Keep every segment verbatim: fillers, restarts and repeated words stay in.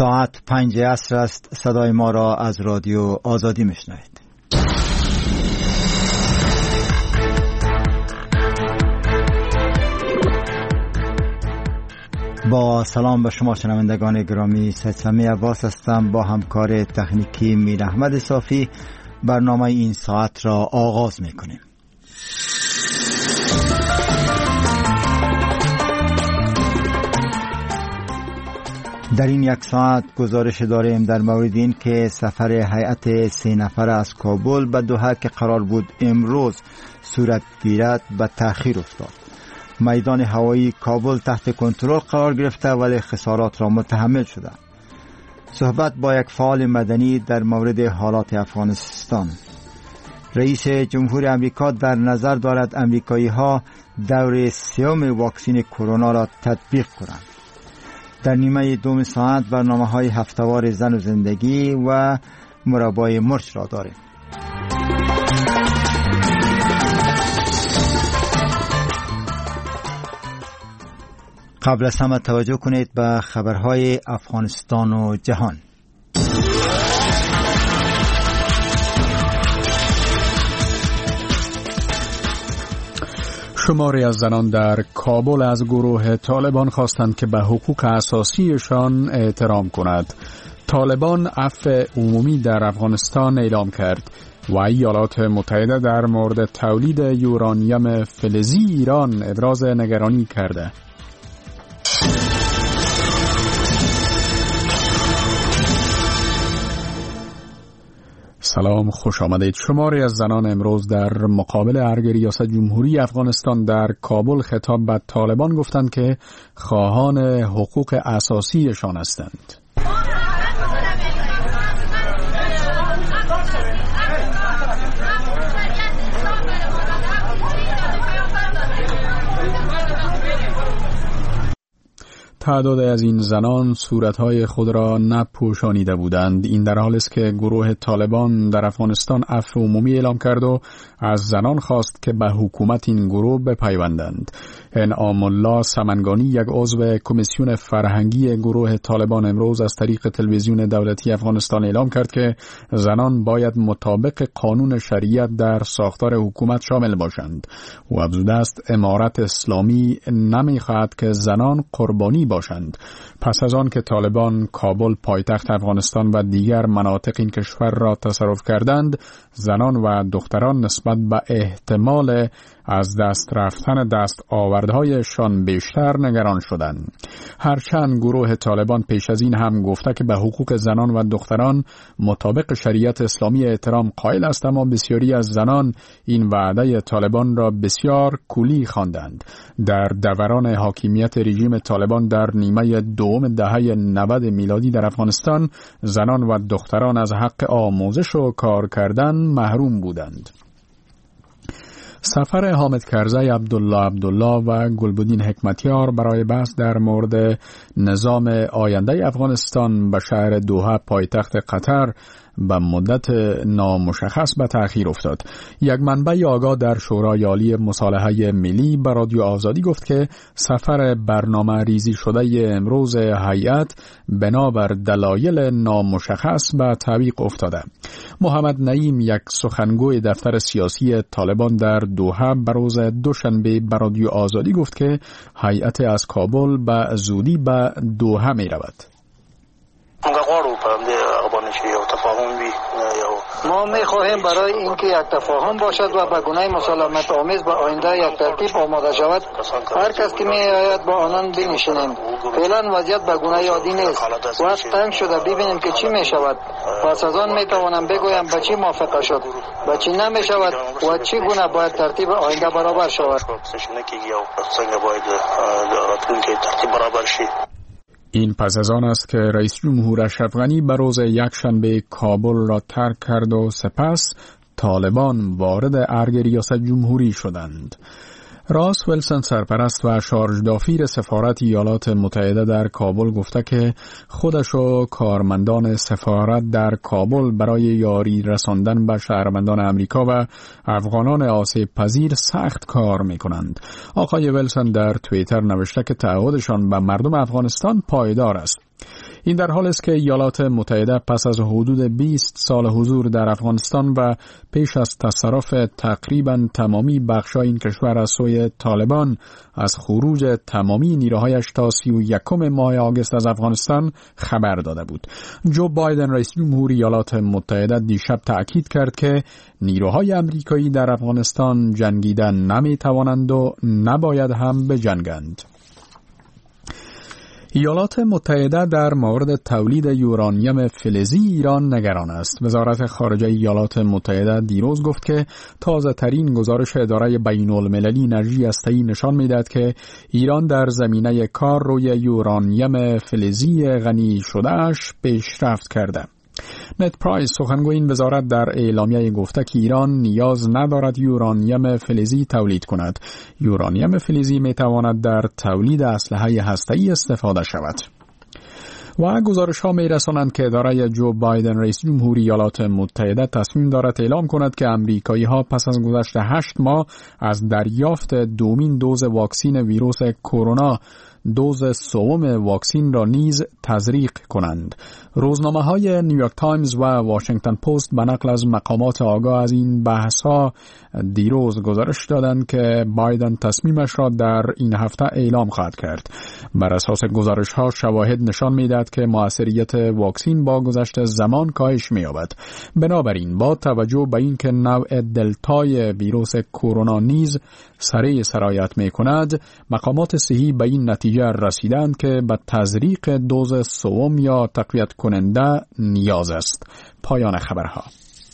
ساعت پنج عصر است. صدای ما را از رادیو آزادی میشنوید. با سلام به شما شنوندگان گرامی، سید سمی عباس هستم. با همکار تکنیکی میر احمد صافی برنامه این ساعت را آغاز میکنیم. در این یک ساعت گزارش داریم در مورد این که سفر هیئت سه نفره از کابل به دوحه که قرار بود امروز صورت گیرد به تأخیر افتاد. میدان هوایی کابل تحت کنترل قرار گرفته ولی خسارات را متحمل شده. صحبت با یک فعال مدنی در مورد حالات افغانستان. رئیس جمهور امریکا در نظر دارد امریکایی ها دور سوم واکسن کرونا را تطبیق کنند. در نیمه دوم ساعت برنامه های هفتهوار زن و زندگی و مربای مرچ را داریم. قبل از همه توجه کنید به خبرهای افغانستان و جهان. شماری از زنان در کابل از گروه طالبان خواستند که به حقوق اساسیشان احترام کند. طالبان عفو عمومی در افغانستان اعلام کرد و ایالات متحده در مورد تولید یورانیم فلزی ایران ابراز نگرانی کرده. سلام، خوش آمدید. شماری از زنان امروز در مقابل ارگ ریاست جمهوری افغانستان در کابل خطاب به طالبان گفتند که خواهان حقوق اساسیشان هستند. تعداد از این زنان صورتهای خود را نپوشانیده بودند. این در حالی است که گروه طالبان در افغانستان عفو عمومی اعلام کرد و از زنان خواست که به حکومت این گروه بپیوندند. انعام الله سمنگانی، یک عضو کمیسیون فرهنگی گروه طالبان، امروز از طریق تلویزیون دولتی افغانستان اعلام کرد که زنان باید مطابق قانون شریعت در ساختار حکومت شامل باشند. او افزوده است امارت اسلامی نمی‌خواهد که زنان قربانی باشند. پس از آن که طالبان کابل پایتخت افغانستان و دیگر مناطق این کشور را تصرف کردند، زنان و دختران نسبت به احتمال از دست رفتن دست آوردهایشان بیشتر نگران شدند. هرچند گروه طالبان پیش از این هم گفته که به حقوق زنان و دختران مطابق شریعت اسلامی احترام قائل است، اما بسیاری از زنان این وعده طالبان را بسیار کولی خواندند. در دوران حاکمیت رژیم طالبان در نیمه دوم دهه نود میلادی در افغانستان، زنان و دختران از حق آموزش و کار کردن محروم بودند. سفر حامد کرزی، عبدالله عبدالله و گلبدین حکمتیار برای بحث در مورد نظام آینده افغانستان به شهر دوحه پایتخت قطر به مدت نامشخص به تأخیر افتاد. یک منبع آگاه در شورای عالی مصالحه ملی به رادیو آزادی گفت که سفر برنامه ریزی شده امروز هیئت بنابر دلایل نامشخص به تعویق افتاده. محمد نعیم، یک سخنگوی دفتر سیاسی طالبان در دوحه، به روز دوشنبه به رادیو آزادی گفت که هیئت از کابل به زودی به دوحه می رود. ما می‌خواهیم برای اینکه یک تفاهم باشد و به گونه مسالمت آمیز به آینده یک ترتیب آماده شود، هر کس که می‌آید با آنان بنشینیم. فعلا وضعیت به گونه عادی نیست. وقت تنگ شده، ببینیم که چی می‌شود. پس از آن می‌توانم بگویم به چی موافقه شد، به چی نمی‌شود و چی گونه باید ترتیب آینده برابر شود. این پس از آن است که رئیس جمهور اشرف غنی به روز یکشنبه کابل را ترک کرد و سپس طالبان وارد ارگ ریاست جمهوری شدند. راس ویلسون، سرپرست و شارژ دافیر سفارت ایالات متحده در کابل، گفته که خودش و کارمندان سفارت در کابل برای یاری رساندن به شهروندان امریکا و افغانان آسیب پذیر سخت کار می کنند. آقای ویلسون در توییتر نوشته که تعهدشان به مردم افغانستان پایدار است. این در حال است که ایالات متحده پس از حدود بیست سال حضور در افغانستان و پیش از تصرف تقریباً تمامی بخش‌های این کشور از سوی طالبان از خروج تمامی نیروهایش تا سی و یکم ماه آگوست از افغانستان خبر داده بود. جو بایدن رئیس جمهور ایالات متحده دیشب تأکید کرد که نیروهای آمریکایی در افغانستان جنگیدن نمی‌توانند و نباید هم بجنگند. ایالات متحده در مورد تولید یورانیم فلزی ایران نگران است. وزارت خارجه ایالات متحده دیروز گفت که تازه ترین گزارش اداره بین المللی انرژی هسته‌ای نشان می‌دهد که ایران در زمینه کار روی یورانیم فلزی غنی شده‌اش پیشرفت کرده. نت پرایس سخنگوی این وزارت در اعلامیه گفته که ایران نیاز ندارد یورانیم فلزی تولید کند. یورانیم فلزی می تواند در تولید اسلحه هسته‌ای استفاده شود. و گزارش ها می رسانند که اداره جو بایدن رئیس جمهور ایالات متحده تصمیم دارد اعلام کند که امریکایی ها پس از گذشت هشت ماه از دریافت دومین دوز واکسین ویروس کرونا دوز سوم واکسین را نیز تزریق کنند. روزنامه های نیویورک تایمز و واشنگتن پست به نقل از مقامات آگاه از این بحث ها دیروز گزارش دادند که بایدن تصمیمش را در این هفته اعلام خواهد کرد. بر اساس گزارش ها شواهد نشان می‌دهد که موثریت واکسین با گذشت زمان کاهش می‌یابد. بنابراین با توجه به اینکه نوع دلتای ویروس کرونا نیز سریع سرایت می‌کند، مقامات صحی به این نتیجه رسیدند که به تزریق دوز سوم یا تقویت کننده نیاز است. پایان خبرها.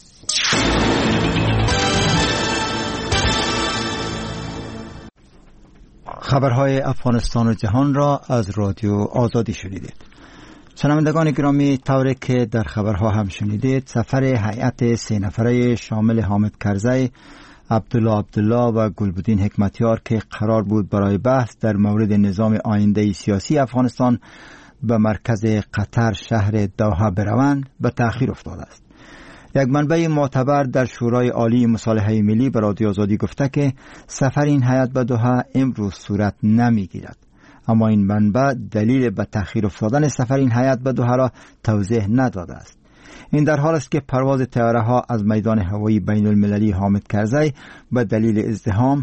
خبرهای افغانستان و جهان را از رادیو آزادی شنیدید. شنوندگان گرامی، طوری که در خبرها هم شنیدید، سفر هیئت سه نفره شامل حامد کرزی، عبدالله عبدالله و گلبدین حکمتیار که قرار بود برای بحث در مورد نظام آینده سیاسی افغانستان به مرکز قطر شهر دوحه بروند به تأخیر افتاده است. یک منبع معتبر در شورای عالی مصالحه ملی به رادیو آزادی گفته که سفر این هیئت به دوحه امروز صورت نمیگیرد، اما این منبع دلیل به تأخیر افتادن سفر این هیئت به دوحه را توضیح نداده است. این در حال است که پرواز طیاره ها از میدان هوایی بین المللی حامد کرزی به دلیل ازدحام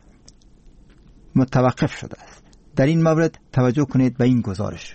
متوقف شده است. در این مورد توجه کنید به این گزارش.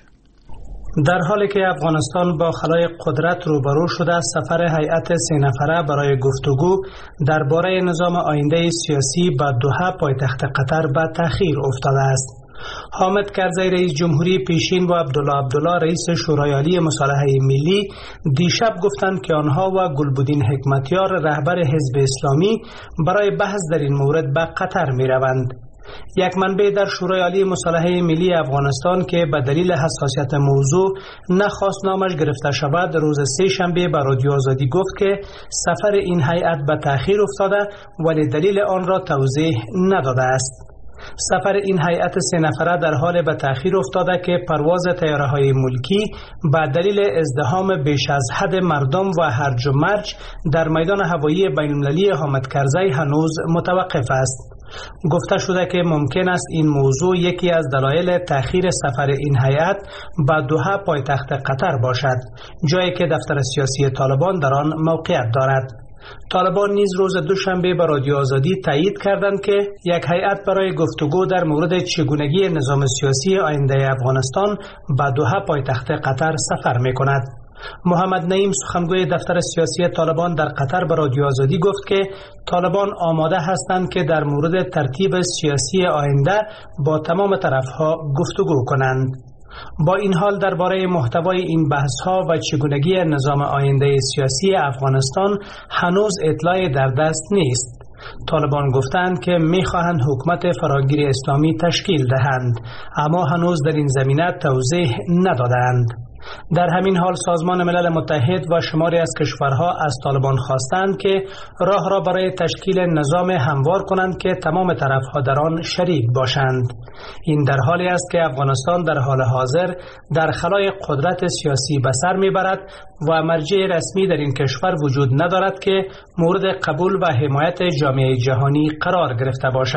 در حالی که افغانستان با خلای قدرت روبرو شده، سفر هیئت سه نفره برای گفتگو درباره نظام آینده سیاسی به دوحه پایتخت قطر به تأخیر افتاده است. حامد کرزی رئیس جمهوری پیشین و عبدالله عبدالله رئیس شورای عالی مصالحه ملی دیشب گفتند که آنها و گلبدین حکمتیار رهبر حزب اسلامی برای بحث در این مورد به قطر می روند. یک منبع در شورای عالی مصالحه ملی افغانستان که به دلیل حساسیت موضوع نخواست نامش گرفته شود، روز سه شنبه به رادیو آزادی گفت که سفر این هیئت به تأخیر افتاده ولی دلیل آن را توضیح نداده است. سفر این هیئت سه نفره در حال به تأخیر افتاده که پرواز طیاره‌های ملکی به دلیل ازدحام بیش از حد مردم و هرج و مرج در میدان هوایی بین‌المللی حامد کرزی هنوز متوقف است. گفته شده که ممکن است این موضوع یکی از دلایل تأخیر سفر این هیئت به دوحه پایتخت قطر باشد، جایی که دفتر سیاسی طالبان در آن موقعیت دارد. طالبان نیز روز دوشنبه به رادیو آزادی تایید کردند که یک هیئت برای گفتگو در مورد چگونگی نظام سیاسی آینده افغانستان به دوحه پایتخت قطر سفر می‌کند. محمد نعیم سخنگوی دفتر سیاسی طالبان در قطر به رادیو آزادی گفت که طالبان آماده هستند که در مورد ترتیب سیاسی آینده با تمام طرفها گفتگو کنند. با این حال درباره محتوای این بحث‌ها و چگونگی نظام آینده سیاسی افغانستان هنوز اطلاعی در دست نیست. طالبان گفتند که می‌خواهند حکومت فراگیر اسلامی تشکیل دهند، اما هنوز در این زمینه توضیح ندادند. در همین حال سازمان ملل متحد و شماری از کشورها از طالبان خواستند که راه را برای تشکیل نظام هموار کنند که تمام طرفها در آن شریک باشند. این در حالی است که افغانستان در حال حاضر در خلای قدرت سیاسی به سر میبرد و مرجع رسمی در این کشور وجود ندارد که مورد قبول و حمایت جامعه جهانی قرار گرفته باشد.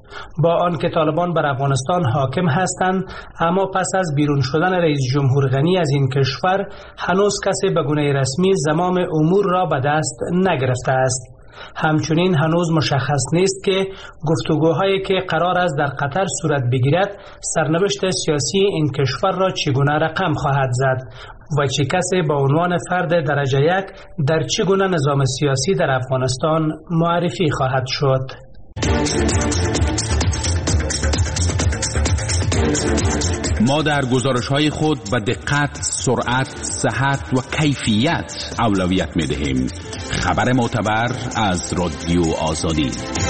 با آنکه طالبان بر افغانستان حاکم هستند، اما پس از بیرون شدن رئیس جمهور غنی از این کشور هنوز کسی به گونه رسمی زمام امور را به دست نگرفته است. همچنین هنوز مشخص نیست که گفتگوهایی که قرار است در قطر صورت بگیرد سرنوشت سیاسی این کشور را چگونه رقم خواهد زد و چه کسی با عنوان فرد درجه یک در چگونه نظام سیاسی در افغانستان معرفی خواهد شد. ما در گزارش‌های خود به دقت، سرعت، صحت و کیفیت اولویت می‌دهیم. خبر معتبر از رادیو آزادی.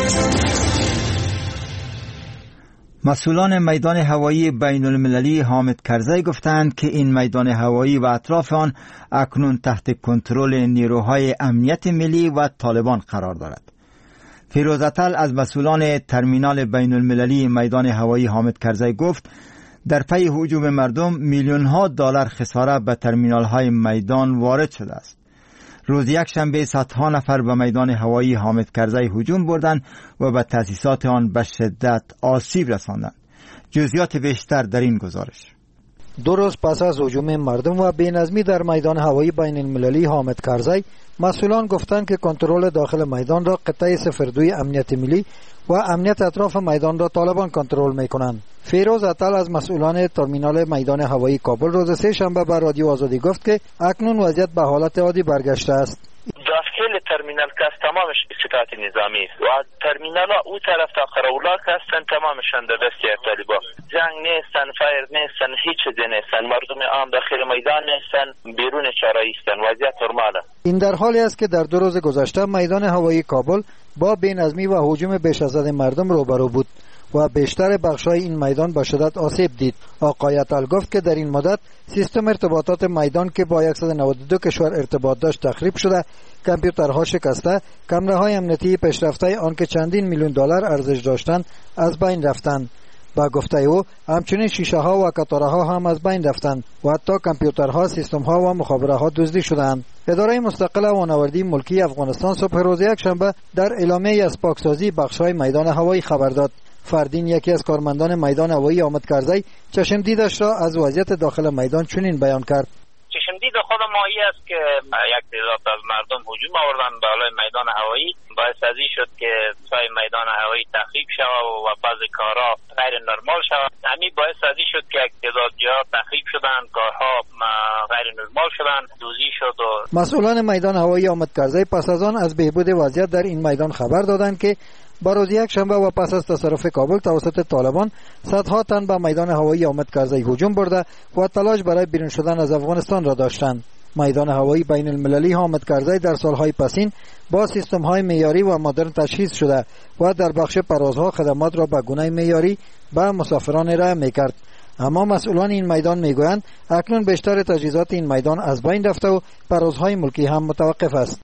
مسئولان میدان هوایی بین المللی حامد کرزی گفتند که این میدان هوایی و اطراف آن اکنون تحت کنترل نیروهای امنیت ملی و طالبان قرار دارد. فیروز اتل از مسئولان ترمینال بین المللی میدان هوایی حامد کرزی گفت در پی هجوم مردم میلیون ها دلار خساره به ترمینال های میدان وارد شده است. روز یک شنبه صدها نفر به میدان هوایی حامد کرزی هجوم بردند و به تأسیسات آن به شدت آسیب رساندند. جزئیات بیشتر در این گزارش. دو روز پس از هجوم مردم و بی‌نظمی در میدان هوایی بین المللی حامد کرزی، مسئولان گفتند که کنترل داخل میدان را قطعه صفر دو امنیت ملی و امنیت اطراف میدان را طالبان کنترل می‌کنند. فیروز اتل از مسئولان ترمینال میدان هوایی کابل روز سه شنبه به رادیو آزادی گفت که اکنون وضعیت به حالت عادی برگشته است. داخل ترمینال که است تمامش اطلاعات نظامی و ترمینال ها او طرف تا قراولا که هستن تمامشان در دست طالبا. جنگ نیستن، فایر نیستن، هیچ چیزی نیستن. مردم عام داخل میدان نیستن، بیرون چارایی هستن. وضعیت نرماله. این در حالی است که در دو روز گذشته میدان هوایی کابل با بی‌نظمی و هجوم بیش از حد مردم روبرو بود و بیشتر بخش‌های این میدان به شدت آسیب دید. آقای اتل گفت که در این مدت سیستم ارتباطات میدان که با صد و نود و دو کشور ارتباط داشت تخریب شده، کامپیوترها شکسته، کامراهای امنیتی پیشرفته آن که چندین میلیون دلار ارزش داشتند از بین رفتند. با گفته او همچنین شیشه ها و کتاره ها هم از بین رفتند و حتی کامپیوترها، سیستم ها و مخابره ها دزدی شدند. اداره مستقل وانوردی ملکی افغانستان صبح روز یک شنبه در اعلامیه از پاکسازی بخش‌های میدان هوایی خبر داد. فردین یکی از کارمندان میدان هوایی حامد کرزی چشم دیدش را از وضعیت داخل میدان چنین بیان کرد. چشم دید خود ما ای است که یک تعداد از مردم هجوم آوردن بالای میدان هوایی، باعث از این شد که سای میدان هوایی تخریب شود و بعضی کارها غیر نرمال شود. همین باعث از این شد که یک تعداد جاها تخریب شدند، کارها غیر نرمال شدند، دوزی شد. و مسئولان میدان هوایی حامد کرزی پس از آن از بهبود وضعیت در این میدان خبر دادند که با روز یک شنبه و پس از تصرف کابل توسط طالبان صدها تن به میدان هوایی حامد کرزی هجوم برده و تلاش برای بیرون شدن از افغانستان را داشتند. میدان هوایی بین المللی حامد کرزی در سالهای پسین با سیستم های معیاری و مدرن تجهیز شده و در بخش پروازها خدمات را به گونه معیاری به مسافران ارائه میکرد. اما مسئولان این میدان میگویند اکنون بیشتر تجهیزات این میدان از بین رفته و پروازهای ملکی هم متوقف است.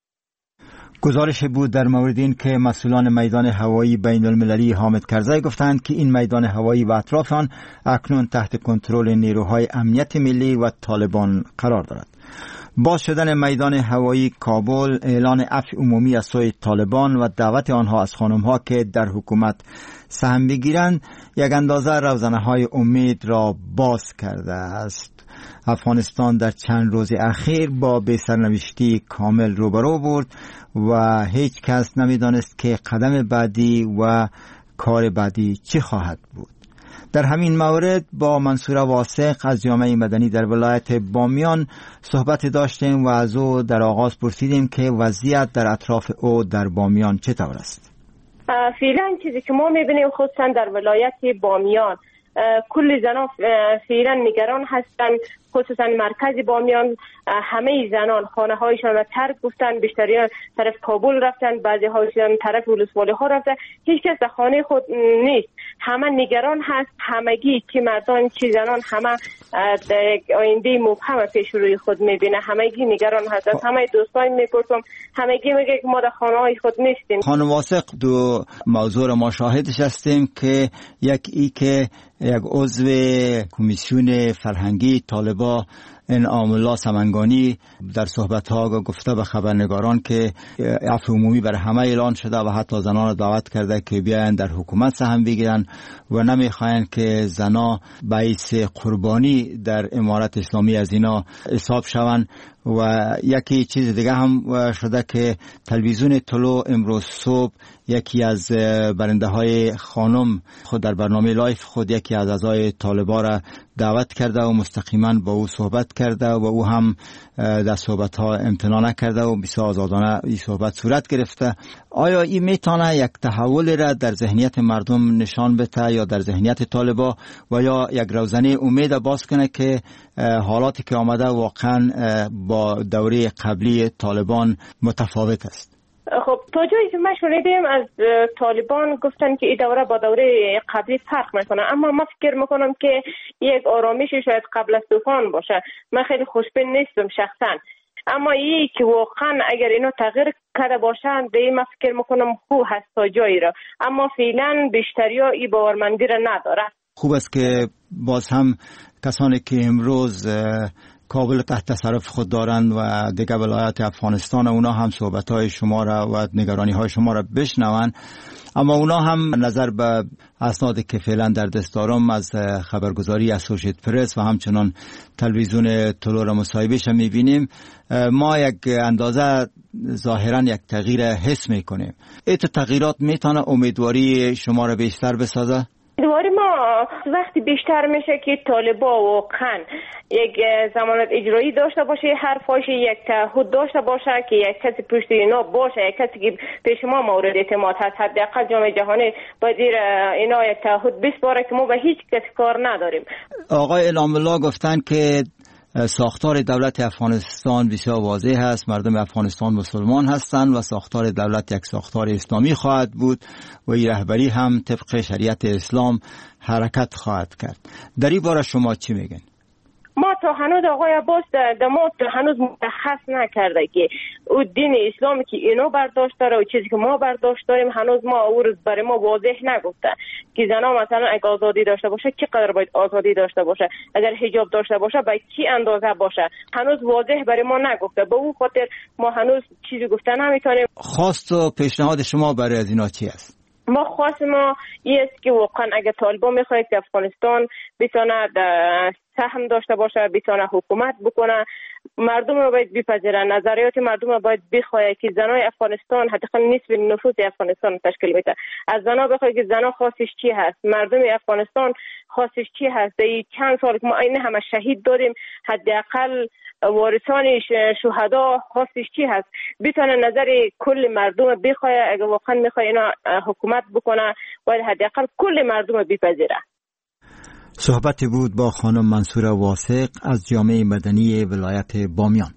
گزارش بود در مورد این که مسئولان میدان هوایی بین المللی حامد کرزی گفتند که این میدان هوایی و اطراف آن اکنون تحت کنترل نیروهای امنیت ملی و طالبان قرار دارد. باز شدن میدان هوایی کابل، اعلان عفو عمومی از سوی طالبان و دعوت آنها از خانم‌ها که در حکومت سهم بگیرند یک اندازه روزنه‌های امید را باز کرده است. افغانستان در چند روز اخیر با بی‌سرنوشتی کامل روبرو بود و هیچ کس نمی‌دانست که قدم بعدی و کار بعدی چه خواهد بود. در همین مورد با منصور واثق از جامعه مدنی در ولایت بامیان صحبت داشتیم و از او در آغاز پرسیدیم که وضعیت در اطراف او در بامیان چطور است. فعلا چیزی که ما می‌بینیم خصوصا در ولایت بامیان کل زنان فعلا نگران هستند، خصوصا مرکز بامیان همه زنان خانه هایشان را ترک گفتن، بیشتریان طرف کابل رفتن، بعضی هایشان طرف ولسوالی ها رفتن، هیچ کس در خانه خود نیست، همه نگران هست، همگی که مردان چه زنان همه آینده مبهم پیش روی خود میبینه، همگی نگران هست. از همه دوستان میپرسم، همگی میگه که ما در خانه های خود نیستیم. خانم واثق، دو موضوع را ما شاهدش هستیم که یک ای که یک عضو کمیسیون فرهنگی طالبا انعام الله سمنگانی در صحبت‌ها گفته به خبرنگاران که عفو عمومی بر همه اعلان شده و حتی زنان را دعوت کرده که بیاین در حکومت سهم بگیرن و نمیخواین که زنا باعث قربانی در امارت اسلامی از اینا حساب شوند. و یکی چیز دیگه هم شده که تلویزیون طلوع امروز صبح یکی از برنده های خانم خود در برنامه لایف خود یکی از اعضای طالبان را دعوت کرده و مستقیما با او صحبت کرده و او هم در صحبت ها امتناع نکرده و بسیار آزادانه این صحبت صورت گرفته. آیا این میتونه یک تحول را در ذهنیت مردم نشان بده یا در ذهنیت طالبان و یا یک روزنه امید باز کنه که حالاتی که آمده واقعا با دوره قبلی طالبان متفاوت است؟ خب تا جایی که ما شنیدیم از طالبان گفتن که این دوره با دوره قبلی فرق میکنه، اما من فکر میکنم که یک آرامش شاید قبل از طوفان باشه. من خیلی خوشبین نیستم شخصا، اما این که واقعا اگر اینو تغییر کرده باشن دیگه من فکر میکنم خوب هست تا جایی را، اما فعلا بیشتری ها این باورمندی را نداره. خوب است که باز هم کسانی که امروز کابل تحت تصرف خود دارند و دیگر ولایات افغانستان اونا هم صحبت‌های شما را و نگرانی‌های شما را بشنوند، اما اونا هم نظر به اسنادی که فعلا در دست دارم از خبرگزاری اسوشییت پرس و همچنان تلویزیون طلوع را مصاحبهش می‌بینیم، ما یک اندازه ظاهرا یک تغییر حس می‌کنیم. این تغییرات میتونه امیدواری شما را بیشتر بسازه؟ امیدواری ما وقتی بیشتر میشه که طالبا واقعا یک ضمانت اجرایی داشته باشه، حرفاش یک تعهد داشته باشه که یک کسی پشت اینا باشه، یک کسی که پیش ما مورد اعتماد هست. حداقل جامعه جهانی باید اینا یک تعهد بسپاره که ما به هیچ کسی کار نداریم. آقای انعام الله گفتن که ساختار دولت افغانستان بسیار واضح است، مردم افغانستان مسلمان هستند و ساختار دولت یک ساختار اسلامی خواهد بود و این رهبری هم طبق شریعت اسلام حرکت خواهد کرد. در این باره شما چی میگن؟ ما تا هنوز آقای عباس در ما تا هنوز متخص نکرده که او دین اسلامی که اینو برداشت داره و چیزی که ما برداشت داریم هنوز ما او رو برای ما واضح نگفته که زنا مثلا اگه آزادی داشته باشه چقدر باید آزادی داشته باشه، اگر حجاب داشته باشه باید چی اندازه باشه، هنوز واضح برای ما نگفته. به اون خاطر ما هنوز چیزی گفته نمیتونیم. خواست و پیشنهاد شما برای از اینا چی است؟ ما خواست ما این است که واقعا اگر طالبان میخواد که افغانستان بتونه سهم داشته باشه، بتونه حکومت بکنه، مردم رو باید بپذیرن، نظریات مردم رو باید بخواه که زنای افغانستان حداقل نصف نفوس افغانستان تشکیل میده. از زنا بخواه که زنا خواستش چی هست، مردم افغانستان خواستش چی هست. در چند سال که ما این همه شهید دادیم، حداقل وارثان شهدا خواستش چی هست، بتونه نظر کل مردم بخواه. اگه واقعا میخواه اینا حکومت بکنه باید حداقل کل مردم رو بپذیره. صحبتی بود با خانم منصور واثق از جامعه مدنی ولایت بامیان.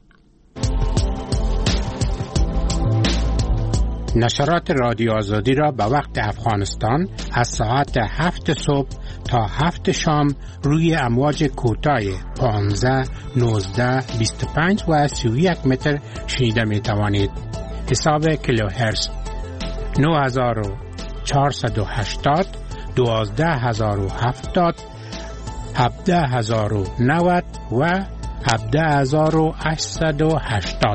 نشرات رادیو آزادی را به وقت افغانستان از ساعت هفت صبح تا هفت شام روی امواج کوتاه پانزده، نوزده، بیست و پنج و سی و یک متر شنیده می توانید. حساب کیلوهرتز نه هزار و چهارصد و هشتاد، دوازده هزار و هفتاد، هفده هزار و نود و هفده هزار و هشتصد و هشتاد.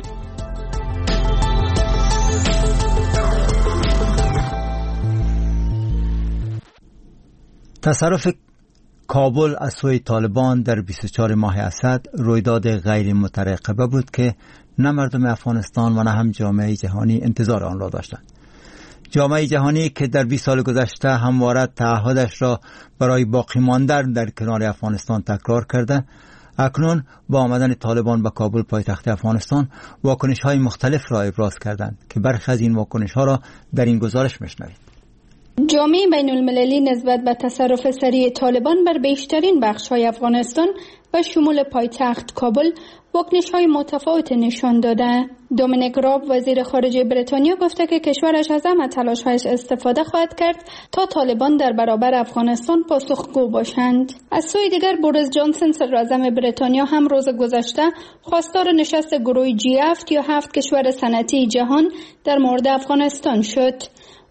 تصرف کابل از سوی طالبان در بیست و چهار ماه اسد رویداد غیر مترقبه بود که نه مردم افغانستان و نه هم جامعه جهانی انتظار آن را داشتند. جامعه جهانی که در بیست سال گذشته همواره تعهدش را برای باقی ماندن در کنار افغانستان تکرار کرده، اکنون با آمدن طالبان به کابل پایتخت افغانستان واکنش‌های مختلف را ابراز کردند که برخی از این واکنش‌ها را در این گزارش می‌شنوید. جامعه بین المللی نسبت به تصرف سریع طالبان بر بیشترین بخش‌های افغانستان و شمول پایتخت کابل واکنش‌های متفاوت نشان داده. دومینیک راب وزیر خارجه بریتانیا گفته که کشورش از همه تلاش‌هایش استفاده خواهد کرد تا طالبان در برابر افغانستان پاسخگو باشند. از سوی دیگر بوریس جانسون صدراعظم بریتانیا هم روز گذشته خواستار نشست گروه جی هفت یا هفت کشور صنعتی جهان در مورد افغانستان شد.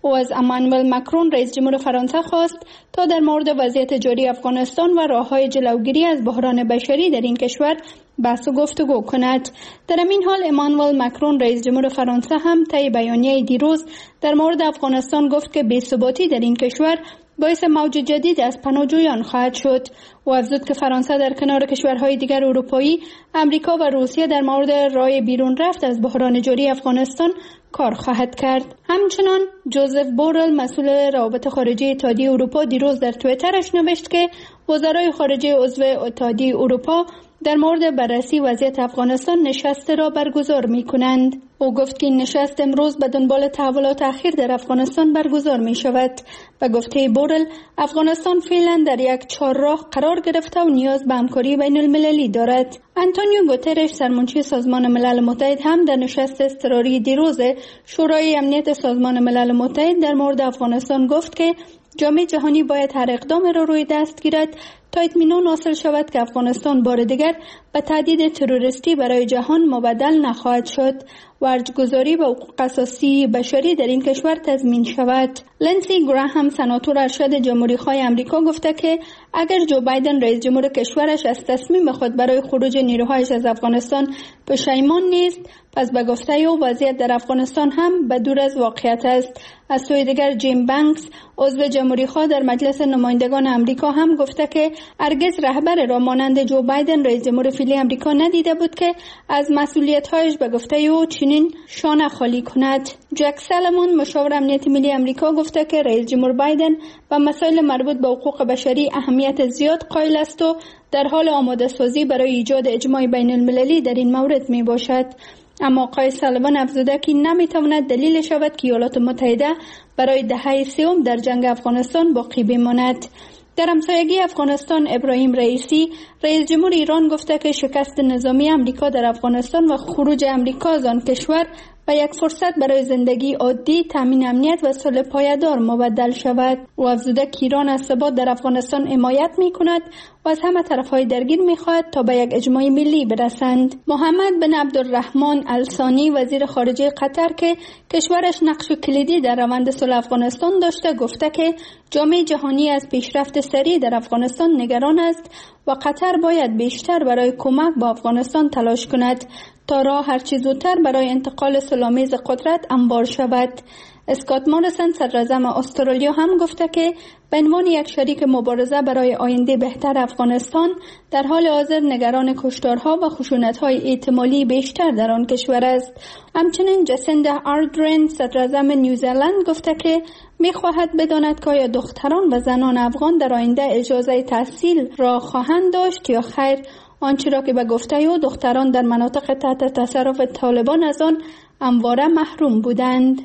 او از امانوئل مکرون رئیس جمهور فرانسه خواست تا در مورد وضعیت جاری افغانستان و راه‌های جلوگیری از بحران بشری در این کشور بحث و گفتگو کند. در این حال امانوئل مکرون رئیس جمهور فرانسه هم طی بیانیه دیروز در مورد افغانستان گفت که بی‌ثباتی در این کشور باعث موج جدید از پناهجویان خواهد شد و افزود که فرانسه در کنار کشورهای دیگر اروپایی، امریکا و روسیه در مورد راه بیرون رفت از بحران جاری افغانستان کار خواهد کرد. همچنان جوزف بورل مسئول روابط خارجه اتحادیه اروپا دیروز در توییترش نوشت که وزرای خارجه عضو اتحادیه اروپا در مورد بررسی وضعیت افغانستان نشست را برگزار می کنند. او گفت که این نشست امروز به دنبال تحولات اخیر در افغانستان برگزار می شود. به گفته بورل، افغانستان فعلا در یک چهارراه قرار گرفته و نیاز به همکاری بین المللی دارد. آنتونیو گوترش سرمنشی سازمان ملل متحد هم در نشست اضطراری دیروز شورای امنیت سازمان ملل متحد در مورد افغانستان گفت که جامعه جهانی باید هر اقدام را روی دست گیرد تا اطمینان حاصل شود که افغانستان بار دیگر به تهدید تروریستی برای جهان مبدل نخواهد شد و ارزش‌گذاری به حقوق اساسی بشری در این کشور تضمین شود. لنسی گراهام سناتور ارشد جمهوری‌خواه آمریکا گفته که اگر جو بایدن رئیس جمهور کشورش از تصمیم خود برای خروج نیروهایش از افغانستان پشیمان نیست، پس به گفته او وضعیت در افغانستان هم به دور از واقعیت است. از سوی دیگر جیم بانکس عضو جمهوری‌خواه در مجلس نمایندگان آمریکا هم گفته که هرگز رهبر را مانند جو بایدن رئیس جمهور فعلی آمریکا ندیده بود که از مسئولیت‌هایش به گفته او چنین شانه خالی کند. جک سالمون مشاور امنیت ملی آمریکا گفته که رئیس جمهور بایدن به مسائل مربوط به حقوق بشری اهمیت زیاد قائل است و در حال آماده سازی برای ایجاد اجماع بین المللی در این مورد می باشد. اما آقای سالوان افزوده که نمیتواند دلیل شود که ایالات متحده برای دهه سوم در جنگ افغانستان باقی بماند. در همسایگی افغانستان ابراهیم رئیسی رئیس جمهور ایران گفته که شکست نظامی امریکا در افغانستان و خروج امریکا از آن کشور و یک فرصت برای زندگی عادی، تامین امنیت و صلح پایدار مبدل شود. و افزوده که ایران از ثبات در افغانستان حمایت می کند و از همه طرفهای درگیر می خواهد تا به یک اجماع ملی برسند. محمد بن عبدالرحمن الثانی وزیر خارجه قطر که کشورش نقش کلیدی در روند صلح افغانستان داشته گفته که جامعه جهانی از پیشرفت سریع در افغانستان نگران است و قطر باید بیشتر برای کمک به افغانستان تلاش کند تا راه هرچی زودتر برای انتقال صلح‌آمیز قدرت هموار شود. اسکات موریسن صدراعظم استرالیا هم گفته که به عنوان یک شریک مبارزه برای آینده بهتر افغانستان در حال حاضر نگران کشتارها و خشونت‌های احتمالی بیشتر در آن کشور است. همچنین جسیندا آردرن صدراعظم نیوزلند گفته که می‌خواهد بداند که آیا دختران و زنان افغان در آینده اجازه تحصیل را خواهند داشت یا خیر، آنچه را که به گفته او دختران در مناطق تحت تصرف طالبان از آن همواره محروم بودند.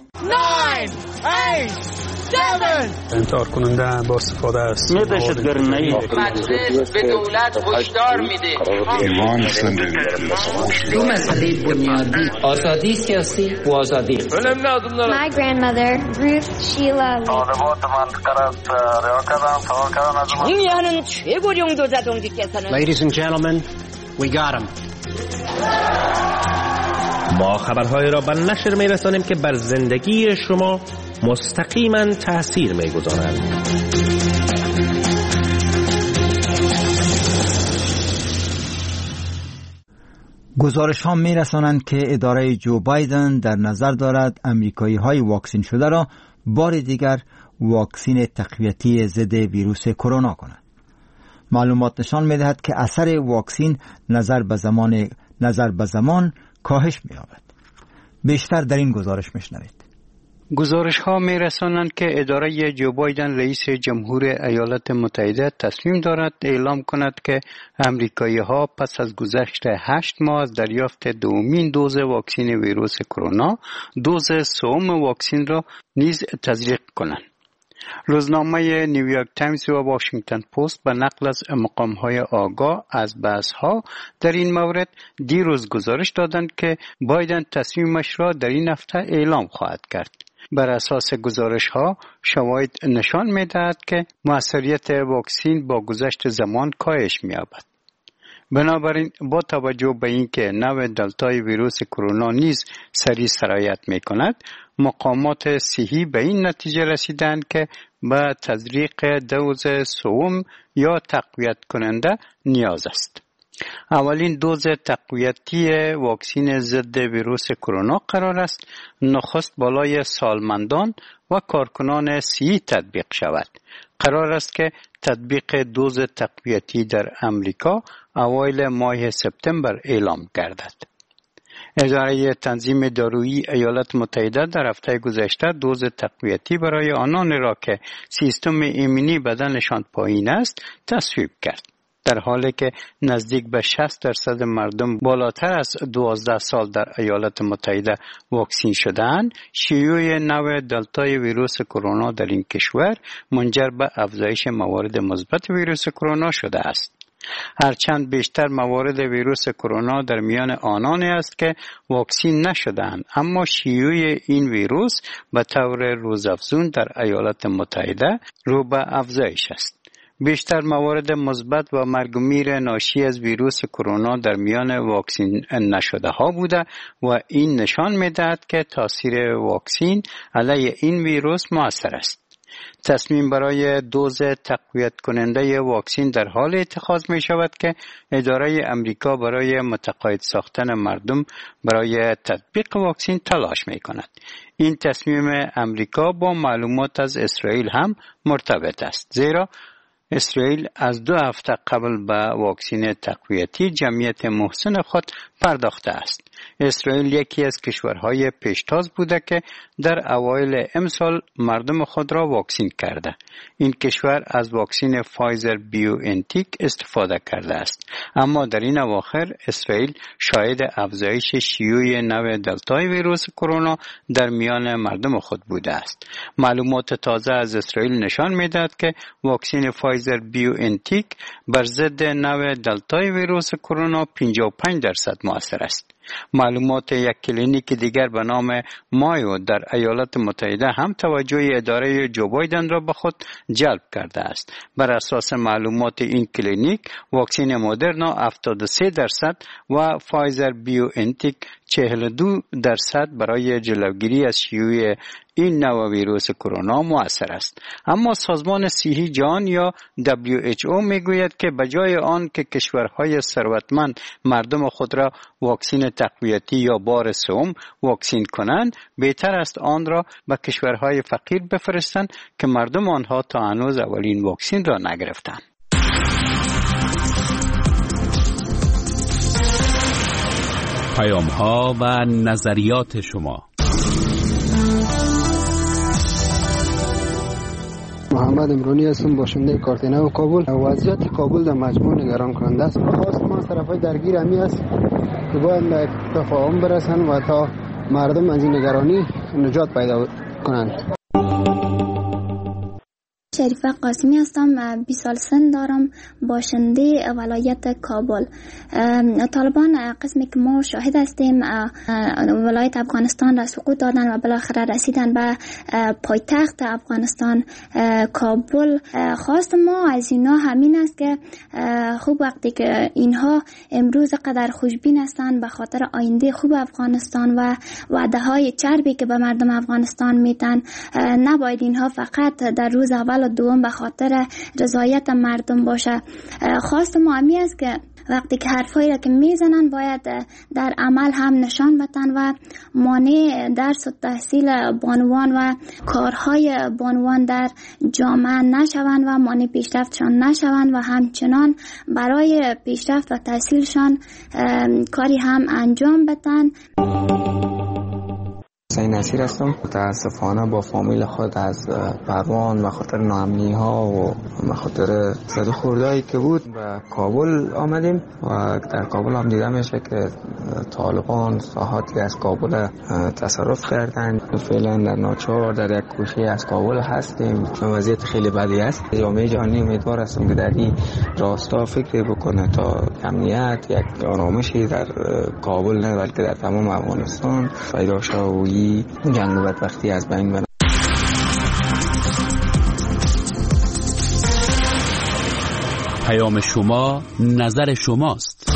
انتحار کننده با استفاده است. مجلس به دولت هشدار میده. دو مسئله بنیادی، آزادی سیاسی و آزادی. My grandmother, Ruth Sheila Lee. Ladies and gentlemen, we got him. ما خبرهای را به نشر می رسانیم که بر زندگی شما مستقیما تأثیر می گذارند. گزارش ها می رسانند که اداره جو بایدن در نظر دارد امریکایی های واکسین شده را بار دیگر واکسین تقویتی ضد ویروس کرونا کنند. معلومات نشان می دهد که اثر واکسین نظر به زمان نظر به زمان کاهش می یابد. بیشتر در این گزارش میشنوید. گزارش ها می رسانند که اداره جو بایدن رئیس جمهور ایالات متحده تصمیم دارد اعلام کند که امریکایی ها پس از گذشت هشت ماه از دریافت دومین دوز واکسن ویروس کرونا، دوز سوم واکسن را نیز تزریق کنند. روزنامه نیویورک تایمز و واشنگتن پست به نقل از مقام‌های آگاه از بحث‌ها در این مورد دیروز گزارش دادند که بایدن تصمیمش را در این هفته اعلام خواهد کرد. بر اساس گزارش‌ها شواهد نشان می‌دهد که موثریت واکسن با گذشت زمان کاهش می‌یابد. بنابراین با توجه به اینکه نوع دلتای ویروس کرونا نیز سریع سرایت می کند، مقامات صحی به این نتیجه رسیدند که به تزریق دوز سوم یا تقویت کننده نیاز است. اولین دوز تقویتی واکسن ضد ویروس کرونا قرار است نخست بالای سالمندان و کارکنان صحی تطبیق شود. قرار است که تطبیق دوز تقویتی در امریکا اوایل ماه سپتامبر اعلام گردد. اداره تنظیم دارویی ایالات متحده در هفته گذشته دوز تقویتی برای آنان را که سیستم ایمنی بدنشان پایین است تصویب کرد. در حالی که نزدیک به شصت درصد مردم بالاتر از دوازده سال در ایالات متحده واکسین شدند، شیوع نوع دلتای ویروس کرونا در این کشور منجر به افزایش موارد مثبت ویروس کرونا شده است. هرچند بیشتر موارد ویروس کرونا در میان آنانی است که واکسین نشدند، اما شیوع این ویروس به طور روزافزون در ایالات متحده رو به افزایش است. بیشتر موارد مثبت و مرگ و میر ناشی از ویروس کرونا در میان واکسین نشده ها بوده و این نشان می‌دهد که تاثیر واکسین علیه این ویروس مؤثر است. تصمیم برای دوز تقویت کننده واکسن در حال اتخاذ می شود که اداره امریکا برای متقاعد ساختن مردم برای تطبیق واکسن تلاش می کند. این تصمیم امریکا با معلومات از اسرائیل هم مرتبط است، زیرا اسرائیل از دو هفته قبل به واکسن تقویتی جمعیت محسن خود پرداخته است. اسرائیل یکی از کشورهای پیشتاز بوده که در اوایل امسال مردم خود را واکسین کرده. این کشور از واکسن فایزر بیو انتیک استفاده کرده است. اما در این اواخر اسرائیل شاهد افزایش شیوع نوع دلتای ویروس کرونا در میان مردم خود بوده است. معلومات تازه از اسرائیل نشان می‌دهد که واکسن فایزر بیو انتیک بر ضد نوع دلتای ویروس کرونا پنجاه و پنج درصد مؤثر است. معلومات یک کلینیک دیگر به نام مایو در ایالات متحده هم توجه اداره جو بایدن را به خود جلب کرده است. بر اساس معلومات این کلینیک، واکسن مدرنا هفتاد و سه درصد و فایزر بیو انتیک چهل و دو درصد برای جلوگیری از شیوع این نوع ویروس کرونا مؤثر است. اما سازمان صحی جهان یا دبلیو اچ او میگوید که بجای آن که کشورهای ثروتمند مردم خود را واکسن تقویتی یا بار سوم واکسین کنند، بهتر است آن را به کشورهای فقیر بفرستند که مردم آنها تا هنوز اولین واکسن را نگرفتند. پیام ها و نظریات شما. محمد امرانی هستم، باشنده کارتنه و کابل. وضعیت کابل در مجموع نگران کننده است. خواست ما طرفای درگیر همی است که باید به تفاهم برسن و تا مردم از این نگرانی نجات پیدا کنند. شریفه قاسمی هستم، بیست سال سن دارم، باشنده ولایت کابل. طالبان قسمی که ما شاهد هستیم ولایت افغانستان را سقوط دادن و بالاخره رسیدن به پایتخت افغانستان کابل. خواست ما از اینا همین است که خوب وقتی که اینها امروز قدر خوشبین هستند به خاطر آینده خوب افغانستان و وعده های چربی که به مردم افغانستان میدن، نباید اینها فقط در روز اول و دوم به خاطر رضایت مردم باشه. خواست ما همی است که وقتی که حرفایی را که میزنن باید در عمل هم نشان بدن و مانع درس و تحصیل بانوان و کارهای بانوان در جامعه نشوند و مانع پیشرفتشان نشوند و همچنان برای پیشرفت و تحصیلشان کاری هم انجام بدن. حسین نصیر هستم. متاسفانه با فامیل خود از پروان به خاطر ناامنی ها و به خاطر زد و خوردهایی که بود به کابل آمدیم و در کابل هم دیده میشه که طالبان ساحاتی از کابل تصرف کردن. فعلا در ناچار در یک گوشه از کابل هستیم. وضعیت خیلی بدی است. جامعه جهانی امیدوار هستم که در این راستا فکری بکنه تا امنیت یک آرامشی در کابل نه بلکه در تمام افغانستان پیدا شود. جنگ و بدبختی از بین بره. پیام شما نظر شماست.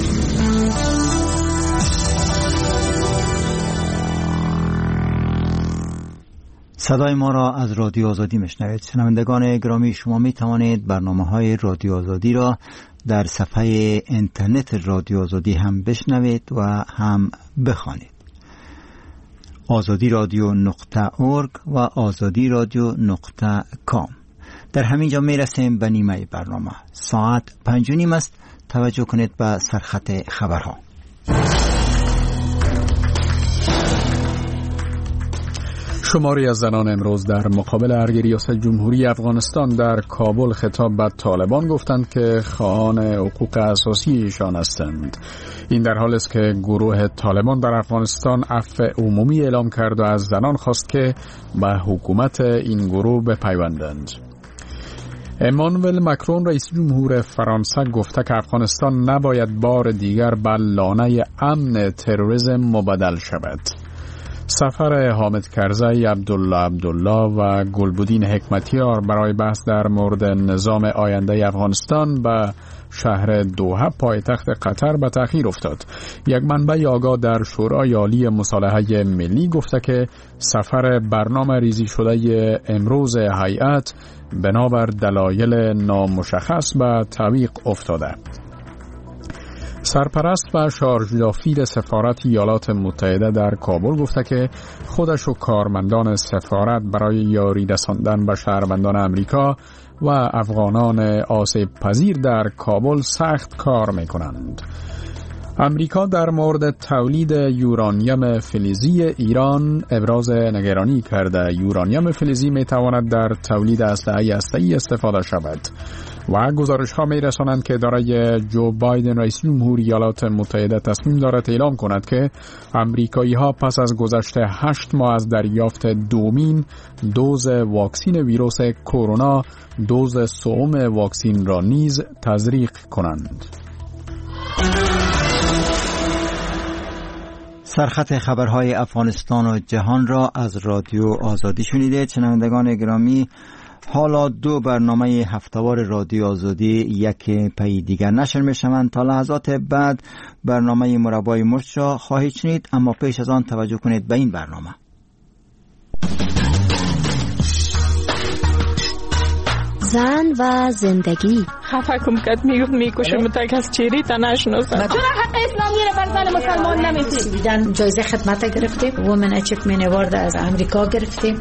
صدای ما را از رادیو آزادی میشنوید. شنوندگان گرامی، شما می توانید برنامه‌های رادیو آزادی را در صفحه اینترنت رادیو آزادی هم بشنوید و هم بخوانید. آزادی رادیو نقطه اورگ و آزادی رادیو نقطه کام. در همین جا می رسیم به نیمه برنامه. ساعت پنج و نیم است. توجه کنید به سرخط خبرها. شماری از زنان امروز در مقابل ارگ ریاست جمهوری افغانستان در کابل خطاب به طالبان گفتند که خواهان حقوق اساسی ایشان هستند. این در حالی است که گروه طالبان در افغانستان عفو عمومی اعلام کرد و از زنان خواست که به حکومت این گروه بپیوندند. امانوئل مکرون رئیس جمهور فرانسه گفته که افغانستان نباید بار دیگر به لانه امن تروریسم مبدل شود. سفر حامد کرزی، عبدالله عبدالله و گلبدین حکمتیار برای بحث در مورد نظام آینده افغانستان به شهر دوحه پایتخت قطر به تأخیر افتاد. یک منبع آگاه در شورای عالی مصالحه ملی گفته که سفر برنامه ریزی شده امروز هیئت بنابر دلایل نامشخص به تعویق افتاده. سرپرست و شارژ سفارت ایالات متحده در کابل گفته که خودش و کارمندان سفارت برای یاری رساندن به شهروندان امریکا و افغانان آسیب پذیر در کابل سخت کار می‌کنند. امریکا در مورد تولید یورانیم فلزی ایران ابراز نگرانی کرده. یورانیم فلزی می‌تواند در تولید اسلحه هسته‌ای استفاده شود. و گزارش ها می رسانند که اداره جو بایدن رئیس جمهور ایالات متحده تصمیم دارد اعلام کند که امریکایی ها پس از گذشت هشت ماه از دریافت دومین دوز واکسین ویروس کرونا دوز سوم واکسین را نیز تزریق کنند. سرخط خبرهای افغانستان و جهان را از رادیو آزادی شنیده. شنوندگان گرامی، حالا دو برنامه هفته‌وار رادیو آزادی یک پی دیگر نشر می شوند. تا لحظات بعد برنامه مربای مشت را خواهید شنید، اما پیش از آن توجه کنید به این برنامه. زن و زندگی. خفه کم کت میگفت میکشم تا کس چیری تا نشناسم. چرا حق اسلامی را بر زن مسلمان نمیدید؟ دیدن جایزه خدمت گرفتیم، وومن اچیومنت اوارد از امریکا گرفتیم.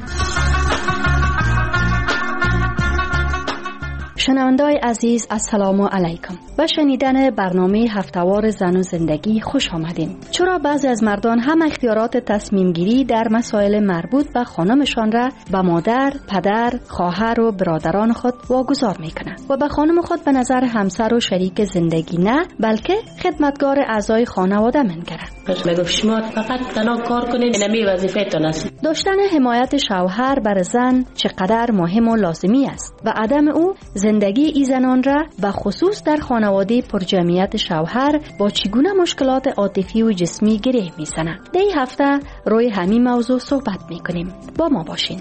شنونده‌های عزیز، السلام علیکم. به شنیدن برنامه هفته‌وار زن و زندگی خوش آمدین. چرا بعضی از مردان هم اختیارات تصمیم گیری در مسائل مربوط به خانمشان را به مادر، پدر، خواهر و برادران خود واگذار میکنند و به خانم خود به نظر همسر و شریک زندگی نه، بلکه خدمتگار اعضای خانواده می‌گیرند. میگفت شما فقط تنها کار کنین، اینمی وظیفه‌تون است. داشتن حمایت شوهر بر زن چقدر مهم و لازمی است و عدم او زندگی ای زنان را به خصوص در خانواده پرجمعیت شوهر با چگونه مشکلات عاطفی و جسمی گره می‌زند. در این هفته روی همین موضوع صحبت می‌کنیم. با ما باشین.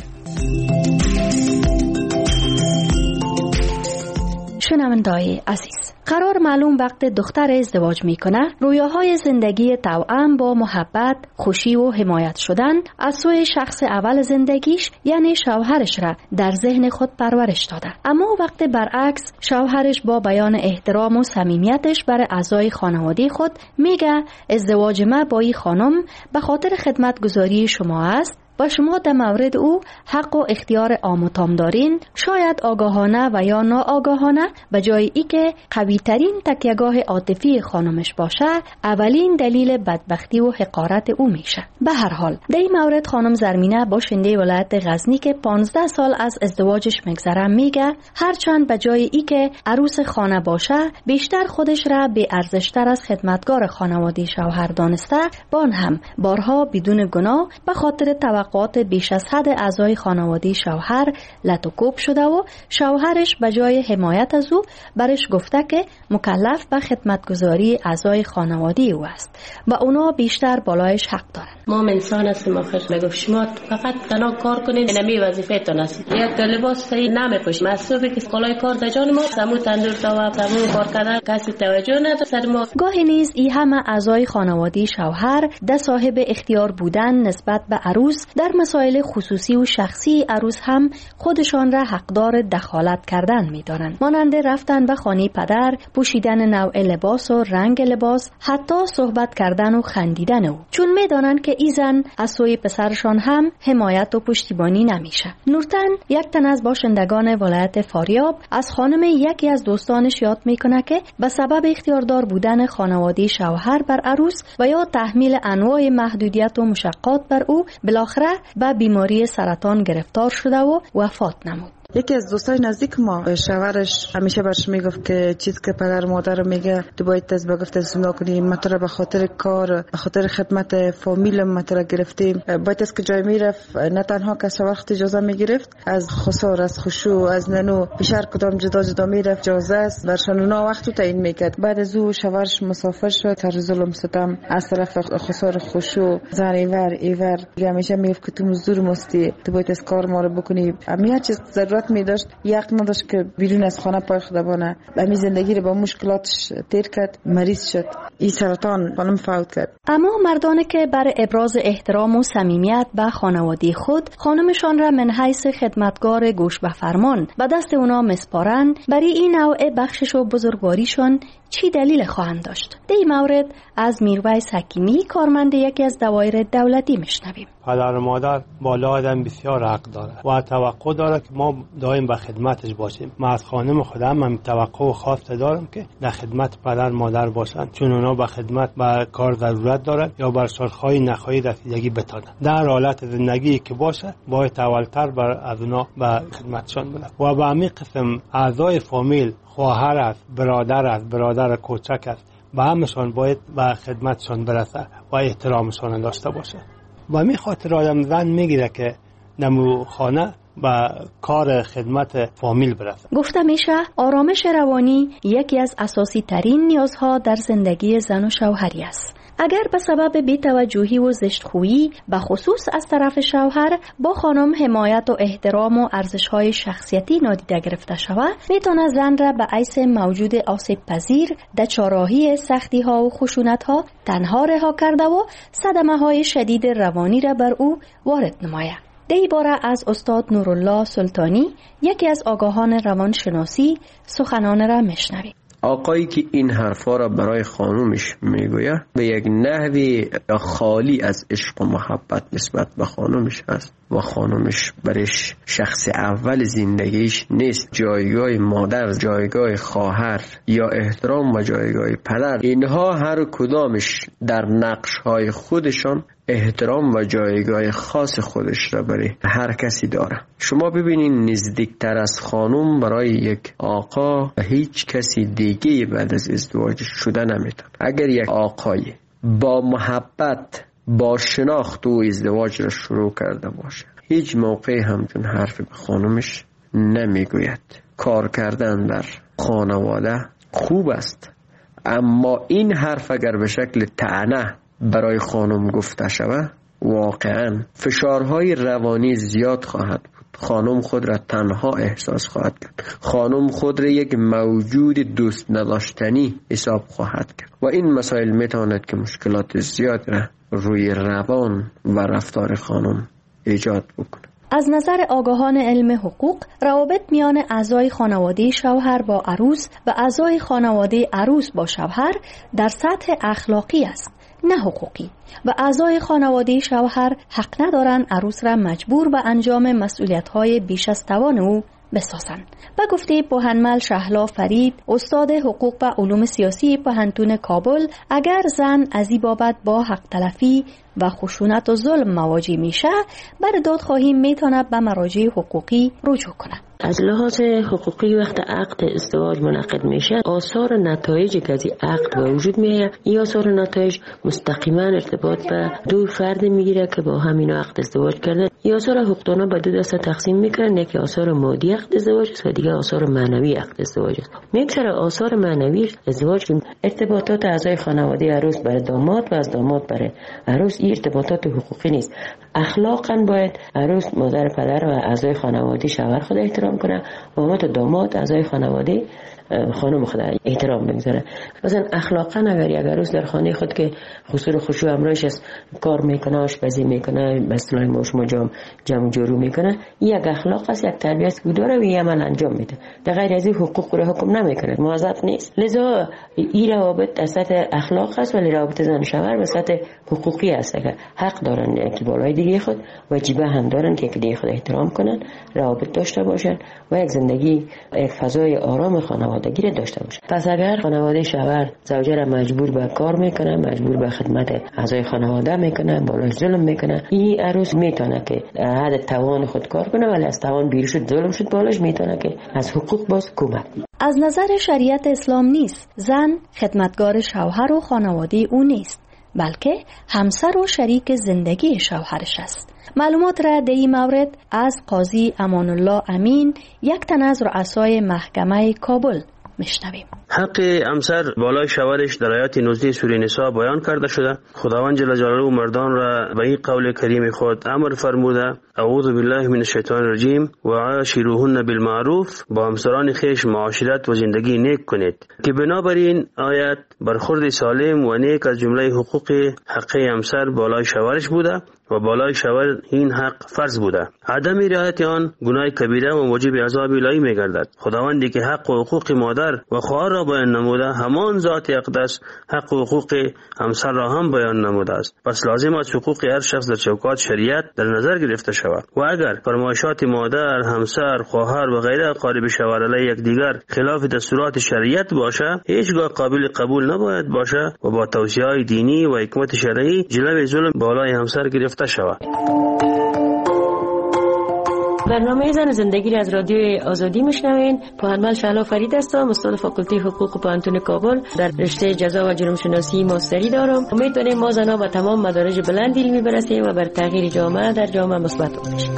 شنونده‌های عزیز، قرار معلوم وقت دختر ازدواج میکنه رویاهای زندگی توأم با محبت، خوشی و حمایت شدن از سوی شخص اول زندگیش یعنی شوهرش را در ذهن خود پرورش داده، اما وقت برعکس شوهرش با بیان احترام و صمیمیتش بر اعضای خانواده خود میگه ازدواج ما با این خانم به خاطر خدمتگزاری شما است و شما در مورد او حق و اختیار عام و تام دارین، شاید آگاهانه و یا ناآگاهانه به جای ای که قوی ترین تکیهگاه عاطفی خانمش باشه، اولین دلیل بدبختی و حقارت او میشه. به هر حال در این مورد خانم زرمینه باشنده ولایت غزنی که پانزده سال از ازدواجش میگذره میگه هرچند به جای ای که عروس خانه باشه بیشتر خودش را به ارزشتر از خدمتگار خانواده شوهر دانسته، با آن هم بارها بدون گناه به خاطر توقع توقعات بیش از حد اعضای خانواده شوهر لطوکوب شده و شوهرش به جای حمایت از او برش گفته که مکلف به خدمتگزاری اعضای خانواده او است و اونا بیشتر بالایش حق دارن. ما انسان هستیم آخر. میگفت شما فقط تنها کار کنید، اینمی وظیفه تون است. یک لباس صحیح نمیپوشید، مسئولی که کالای کار در جان ما سمو تندور تا سمو کار کردن کسی توجه نداره سر ما. گاهی نیز ای همه اعضای خانواده شوهر ده صاحب اختیار بودن نسبت به عروس در مسائل خصوصی و شخصی عروس هم خودشان را حقدار دخالت کردن می‌دانند، مانند رفتن به خانه پدر، پوشیدن نوع لباس و رنگ لباس، حتی صحبت کردن و خندیدن او، چون می‌دانند که این زن از سوی پسرشان هم حمایت و پشتیبانی نمیشه. نورتن، یک تن از باشندگان ولایت فاریاب، از خانم یکی از دوستانش یاد میکنه که به سبب اختیاردار بودن خانواده شوهر بر عروس و یا تحمیل انواع محدودیت و مشقات بر او بالاخره به بیماری سرطان گرفتار شده و وفات نمود. یکی از دوستای نزدیک ما شوهرش همیشه برش میگفت که چیز که پدر مادر میگه تو باید تز بگفت سنا کنی، مطلب به خاطر کار، به خاطر خدمت فامیل مطلب گرفتیم، باید از که جای میرفت نه تنها کس وقت اجازه میگرفت، از خسار، از خشوع، از ننو بیشتر کدام جدا جدا میرفت، اجازه است برشان اونا وقت تعیین میکرد. بعد از او شوهرش مسافر شد، تر ظلم ستم از طرف خسار خشوع، زن ایور ایور همیشه میگفت که تو مزدور مستی، تو باید از کار ما رو بکنی. همین چیز ضرورت می داشت، یک نداشت که بیرون از خانه پای خود بانه. همین زندگی رو با مشکلاتش تیر کرد، مریض شد، این سرطان خانم فوت کرد. اما مردانی که بر ابراز احترام و صمیمیت به خانواده خود خانمشان را من حیث خدمتگار گوش به فرمان به دست اونا مسپارند، برای این نوع بخشش و بزرگواریشان چی دلیل خواهند داشت؟ در این مورد از میرویس حکیمی، کارمند یکی از دوایر دولتی، میشنویم. پدر و مادر بالا آدم بسیار حق داره و توقع داره که ما دائم به خدمتش باشیم. من از خانم خودم هم توقع و خواسته دارم که در خدمت پدر مادر باشن، چون اونا به خدمت به کار ضرورت دارن یا بر سالخواه نخواهی رسیدگی بتانن. در حالت زندگی که باشه باید اولتر بر از اونا به خدمتشان بله و به همین قسم اعضای فامیل، خواهر است، برادر است، برادر کوچک است، به همشان باید به خدمتشان برسه و احترامشان داشته باشه. و می خاطر آدم زن میگیره که نمو خانه به کار خدمت فامیل برسه. گفته میشه آرامش روانی یکی از اساسی ترین نیازها در زندگی زن و شوهری است. اگر به سبب بی‌توجهی و زشتخویی به خصوص از طرف شوهر با خانم حمایت و احترام و ارزش‌های شخصیتی نادیده گرفته شود، میتونه زن را به حیث موجود آسیب پذیر در چهارراهی سختی‌ها و خشونت‌ها تنها رها کرده و صدمه‌های شدید روانی را بر او وارد نماید. دی باره از استاد نورالله سلطانی، یکی از آگاهان روانشناسی، سخنان را میشنویم. آقایی که این حرفا را برای خانومش میگوید به یک نحوی خالی از عشق و محبت نسبت به خانومش هست و خانومش برش شخص اول زندگیش نیست. جایگاه مادر، جایگاه خواهر یا احترام و جایگاه پدر، اینها هر کدامش در نقش‌های خودشان احترام و جایگاه خاص خودش را برای هر کسی داره. شما ببینین نزدیکتر از خانم برای یک آقا هیچ کسی دیگه بعد از ازدواج شده نمیتونه. اگر یک آقای با محبت، با شناخت و ازدواج را شروع کرده باشه، هیچ موقع همچون حرف به خانمش نمیگوید. کار کردن در خانواده خوب است، اما این حرف اگر به شکل طعنه برای خانم گفته شود، واقعا فشارهای روانی زیاد خواهد بود. خانم خود را تنها احساس خواهد کرد، خانم خود را یک موجود دوست نداشتنی حساب خواهد کرد و این مسائل میتواند که مشکلات زیاد را روی روان و رفتار خانم ایجاد بکنه. از نظر آگاهان علم حقوق، روابط میان اعضای خانواده شوهر با عروس و اعضای خانواده عروس با شوهر در سطح اخلاقی است، نه حقوقی، و اعضای خانواده شوهر حق ندارند عروس را مجبور به انجام مسئولیت‌های بیش از توان او بسازند. به گفته پوهنمل شهلا فرید، استاد حقوق و علوم سیاسی پوهنتون کابل، اگر زن از این بابت با حق تلفی و خشونت و ظلم مواجه میشه، بر دادخواهی میتونه به مراجع حقوقی رجوع کنه. از لحاظ حقوقی وقت عقد ازدواج منعقد میشه، آثار نتایجی که از عقد به وجود میاد، این آثار نتایج مستقیما ارتباط به دو فرد میگیره که با همین عقد ازدواج کردن. این آثار حقوقدانا به دو دسته تقسیم میکنن، یکی آثار مادی عقد ازدواج است و دیگه آثار معنوی عقد ازدواج است. میگذره آثار معنوی ازدواج که ارتباطات اعضای خانواده عروس برای داماد و از داماد برای عروس، این ارتباطات حقوقی نیست. اخلاقا باید عروس مادر پدر و اعضای خانواده شوهر خود احترام کنه و مامت و داماد اعضای خانواده خانم خود احترام بگذاره. مثلا اخلاقا اگر یک عروس در خانه خود که خسور خشوع امرایش است کار میکنه، آشپزی میکنه، مثلا ما شما جام جمع جورو میکنه، یک اخلاق است، یک تربیت که داره و یک عمل انجام میده. در غیر از این حقوق رو حکم نمیکنه، موظف نیست. لذا این روابط از سطح اخلاق است، ولی روابط زن شوهر به سطح حقوقی است که حق دارن که بالای دیگه خود واجبه هم دارن که دیگه خود احترام کنن، روابط داشته باشن و یک زندگی یک فضای آرام خانوادگی را داشته باشه. پس اگر خانواده شوهر زوجه را مجبور به کار میکنه، مجبور به خدمت اعضای خانواده میکنه، بالاش ظلم میکنه، این عروس میتونه که حد توان خود کار کنه، ولی از توان بیرون شد ظلم شد بالاش میتونه که از حقوق باز کمک. از نظر شریعت اسلام نیست زن خدمتگار شوهر و خانواده او نیست، بلکه همسر و شریک زندگی شوهرش است. معلومات را در این مورد از قاضی امان الله امین، یک تن از رؤسای محکمه کابل میشنویم. حق همسر بالای شوهرش در آیات نوزده سوره نساء بیان کرده شده. خداوند جل جلاله مردان را به این قول کریم خود امر فرموده: اعوذ بالله من الشیطان الرجیم و عاشروهن بالمعروف، با همسران خویش معاشرت و زندگی نیک کنید، که بنابراین آیت برخورد سالم و نیک از جمله حقوق حق همسر بالای شوهرش بوده و بالای شوهر این حق فرض بوده. عدم رعایت آن گناه کبیره و موجب عذاب الهی می‌گردد. خداوندی که حق و حقوق مادر و خواهر را بیان نموده، همان ذات اقدس حق و حقوق همسر را هم بیان نموده است. پس لازم است حقوق هر شخص در چوکات شریعت در نظر گرفته شود و اگر فرمایشات مادر، همسر، خواهر و غیره اقارب شوهر علیه یکدیگر خلاف دستورات شریعت باشه، هیچگاه قابل قبول نباید باشه و با توصیه‌های دینی و حکمت شرعی جلوی ظلم بالای همسر گرفته شود. برنامه زن زندگی را از رادیو آزادی میشنوین. پوهنمند شهلا فرید هستم، استاد فاکولته حقوق پوهنتون کابل، در رشته جزا و جرم شناسی ماستری دارم. امیدواریم ما زنها به تمام مدارج بلند علمی برسیم و بر تغییر جامعه در جامعه مثبت باشیم.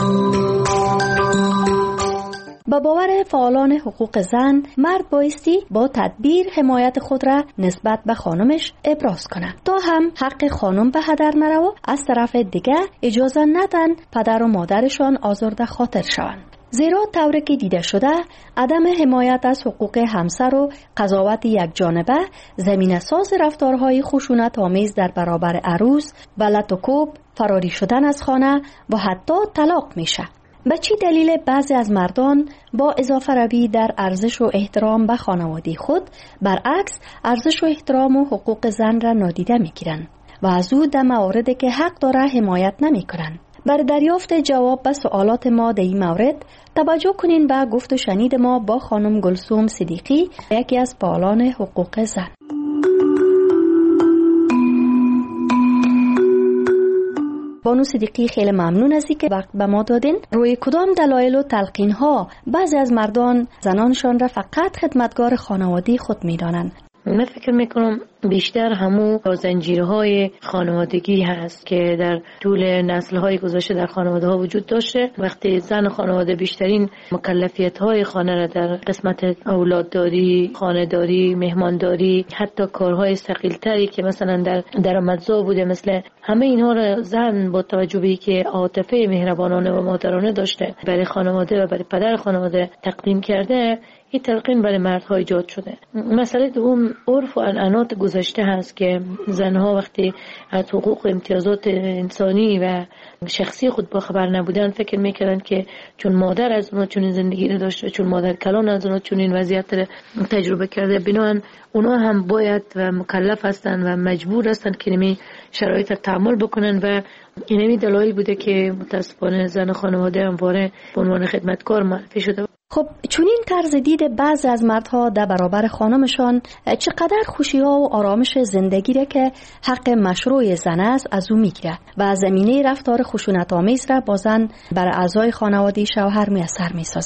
با باور فعالان حقوق زن، مرد بایستی با تدبیر حمایت خود را نسبت به خانمش ابراز کنه تا هم حق خانم به هدر نره و از طرف دیگه اجازه ندن پدر و مادرشان آزرده خاطر شوند. زیرا طوری که دیده شده عدم حمایت از حقوق همسر و قضاوت یک جانبه زمینه ساز رفتارهای خشونت آمیز در برابر عروس، بلت و کوب، فراری شدن از خانه و حتی طلاق میشه. به چی دلیل بعضی از مردان با اضافه روی در ارزش و احترام به خانواده خود برعکس ارزش و احترام و حقوق زن را نادیده میگیرند و از او در مواردی که حق داره حمایت نمی کنند؟ بر دریافت جواب به سوالات ما در این مورد توجه کنین به گفت و شنید ما با خانم گلسوم صدیقی، یکی از فعالان حقوق زن. بانو صدیقی، خیلی ممنون از اینکه وقت به ما دادین. روی کدام دلایل و تلقین ها بعضی از مردان زنانشان را فقط خدمتگار خانوادگی خود می‌دانند؟ من فکر میکنم بیشتر همون زنجیرهای خانوادگی هست که در طول نسل‌های گذشته در خانواده ها وجود داشته. وقتی زن خانواده بیشترین مکلفیت‌های خانه را در قسمت اولادداری، خانه‌داری، مهمانداری، حتی کارهای ثقیل‌تری که مثلا در درآمدزا بوده، مثل همه اینها را زن با توجه به اینکه عاطفه مهربانانه و مادرانه داشته برای خانواده و برای پدر خانواده تقدیم کرده، این تلقین برای مردها ایجاد شده. مسئله دوم عرف و عنعنات گذشته هست که زنها وقتی از حقوق و امتیازات انسانی و شخصی خود با خبر نبودن فکر میکردن که چون مادر از اونها چون این زندگی رو داشته، چون مادر کلان از اونها چون این وضعیت رو تجربه کرده، بنابراین اونها هم باید و مکلف هستن و مجبور هستن که نمی شرایط تحمل بکنن و این همی دلایل بوده که متاسفانه زن خانواده همواره به عنوان خدمتکار معرفی شده. خب چون این طرز دید بعضی از مردها در برابر خانمشان چقدر خوشی ها و آرامش زندگی را که حق مشروع زن است از او میگیره و زمینه رفتار خشونت آمیز را با زن بر اعضای خانواده شوهر میسر میسازه.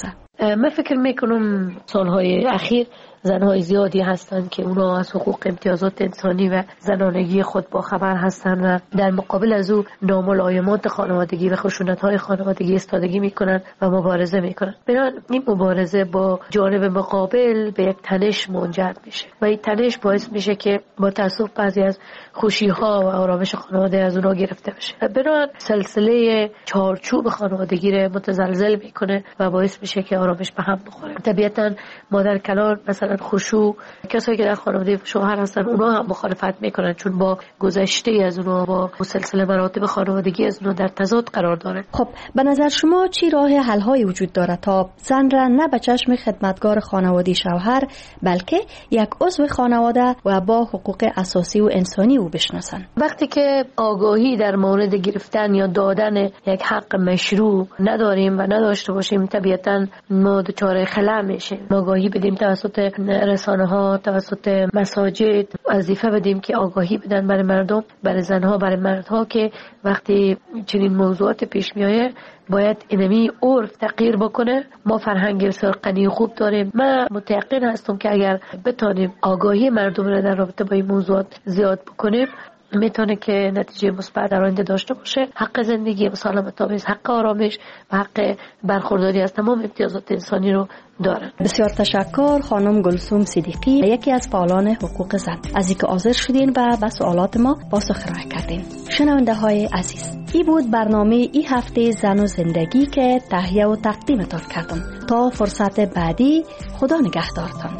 من فکر میکنم سالهای اخیر زنهای زیادی هستند که اونا از حقوق امتیازات انسانی و زنانگی خود با خبر هستند و در مقابل از او ناملایمات خانوادگی و خشونت‌های خانوادگی استادگی میکنند و مبارزه میکنند. بنابراین این مبارزه با جانب مقابل به یک تنش منجر میشه و این تنش باعث میشه که با تأسف بعضی از خوشی‌ها و آرامش خانواده از اونها گرفته بشه. بنابراین سلسله چارچوب خانوادگی رو متزلزل میکنه و باعث میشه که آرامش به هم بخوره. طبیعتاً مادر کلان مثلا خشوع، کسایی که در خانواده شوهر هستن اونا هم مخالفت میکنن چون با گذشته از اونها با سلسله مراتب خانوادگی از اونها در تضاد قرار داره. خب به نظر شما چی راه حل هایی وجود داره تا زن را نه به چشم خدمتگار خانوادگی شوهر بلکه یک عضو خانواده و با حقوق اساسی و انسانی او بشناسن؟ وقتی که آگاهی در مورد گرفتن یا دادن یک حق مشروع نداریم و نداشته باشیم طبیعتاً ما دچار خلأ میشیم. آگاهی بدیم توسط رسانه ها، توسط مساجد، وظیفه بدیم که آگاهی بدن برای مردم، برای زنها، برای مردها که وقتی چنین موضوعات پیش میایه باید اینمی عرف تغییر بکنه. ما فرهنگ بسیار غنی خوب داریم. من متأکد هستم که اگر بتونیم آگاهی مردم را در رابطه با این موضوعات زیاد بکنیم میتونه که نتیجه مثبت در آینده داشته باشه. حق زندگی مسالمت آمیز، حق آرامش و حق برخورداری از تمام امتیازات انسانی رو دارن. بسیار تشکر خانم گلسوم صدیقی، یکی از فعالان حقوق زن، از اینکه حاضر شدین و به سوالات ما پاسخ ارائه کردین. شنونده های عزیز، این بود برنامه این هفته زن و زندگی که تهیه و تقدیمتان کردم. تا فرصت بعدی، خدا نگهدارتان.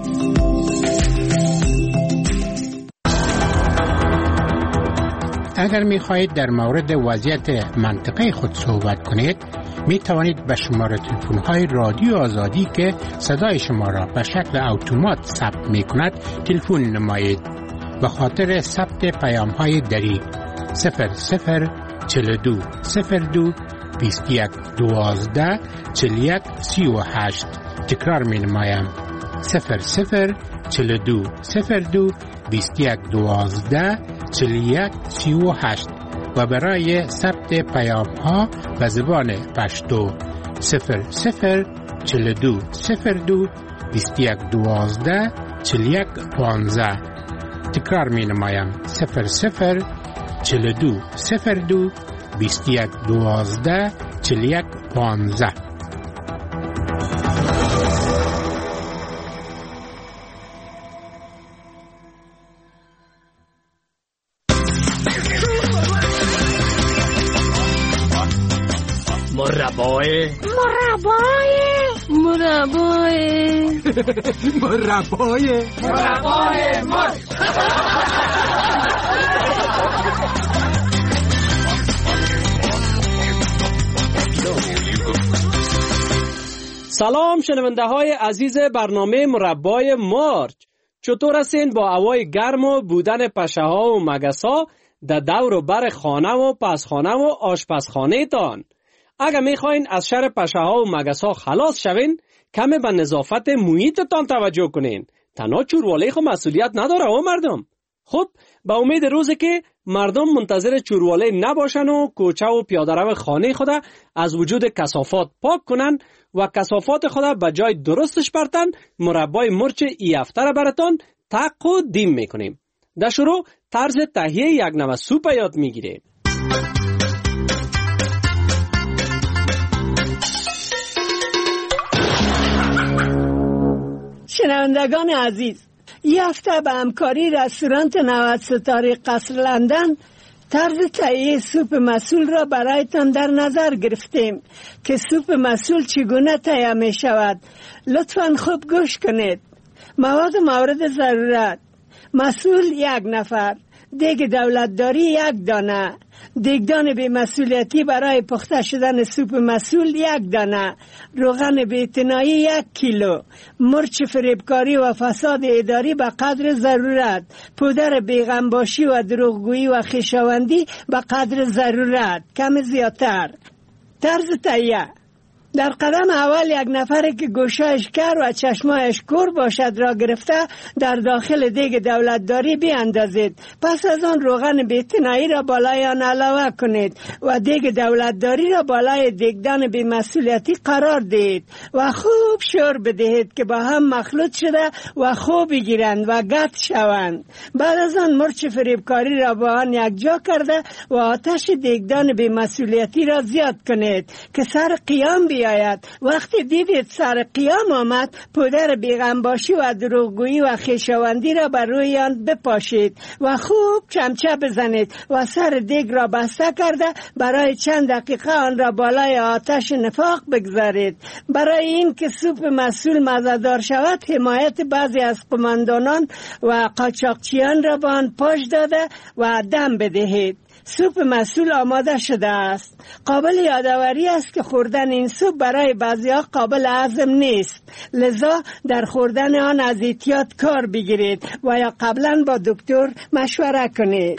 اگر می خواهید در مورد وضعیت منطقه خود صحبت کنید می توانید به شماره تلفن های رادیو آزادی که صدای شما را به شکل اتومات ثبت می کند تلفن نمایید. به خاطر ثبت پیام های دری صفر صفر چهل و دو صفر دو بیست و یک دوازده چهل و یک سی و هشت. تکرار می نمایم صفر صفر چهل و دو صفر دو بیست و یک دوازده چهل و یک سی و هشت و برای ثبت پیام ها به زبان پشتو صفر صفر چهل و دو صفر دو بیست و یک دوازده چهل و یک پانزده. تکرار می نمایم صفر صفر چهل و دو صفر دو بیست و یک دوازده چهل و یک پانزده. مربای مربای مربای مربای مربای مر سلام شنونده های عزیز برنامه مربای مارچ، چطور هستین با هوای گرم و بودن پشه ها و مگس ها در دور و بر خانه و پسخانه و آشپزخانه تان؟ اگر میخواین از شر پشه ها و مگس ها خلاص شوین، کمی به نظافت محیط تان توجه کنین. تنها چوروالی خو مسئولیت نداره او مردم. خب به امید روزی که مردم منتظر چوروالی نباشن و کوچه و پیاده رو خانه خود از وجود کثافات پاک کنن و کثافات خود به جای درستش برتن، مربای مرچ ای هفته را براتان تق و دیم میکنیم. در شروع طرز تهیه یک نوع سوپ یاد میگیریم. شنوندگان عزیز، یه هفته به همکاری رستوران نود ستاره قصر لندن طرز تهیه سوپ مسول را برایتان در نظر گرفتیم که سوپ مسول چگونه تهیه می شود. لطفاً خوب گوش کنید. مواد مورد ضرورت: مسول یک نفر، دیگ دولتداری یک دانه، دیگدان بی مسئولیتی برای پخته شدن سوپ مسول یک دانه، روغن بی‌اعتنایی یک کیلو، مرچ فریبکاری و فساد اداری به قدر ضرورت، پودر بیغمباشی و دروغگویی و خویشاوندی به قدر ضرورت، کم زیادتر. طرز تهیه: در قدم اول یک نفری که گوشایش کر و چشمایش کور باشد را گرفته در داخل دیگ دولتداری بیاندازید. پس از آن روغن بی‌اعتنایی را بالای آن علاوه کنید و دیگ دولتداری را بالای دیگدان بی‌مسئولیتی قرار دهید و خوب شور بدهید که با هم مخلوط شده و خوب بگیرند و گت شوند. بعد از آن مرچ فریبکاری را با آن یک جا کرده و آتش دیگدان بی‌مسئولیتی را زیاد کنید که سر قیام بیاید. وقتی دیدید سر قیام آمد، پودر بیغمباشی و دروغگویی و خویشاوندی را بر روی آن بپاشید و خوب چمچه بزنید و سر دیگ را بسته کرده برای چند دقیقه آن را بالای آتش نفاق بگذارید. برای این که سوپ مسئول مزه‌دار شود، حمایت بعضی از قماندانان و قاچاقچیان را به آن پاش داده و دم بدهید. سوپ مسئول آماده شده است. قابل یادآوری است که خوردن این سوپ برای بعضی‌ها قابل هضم نیست، لذا در خوردن آن از احتیاط کار بگیرید و یا قبلا با دکتر مشوره کنید.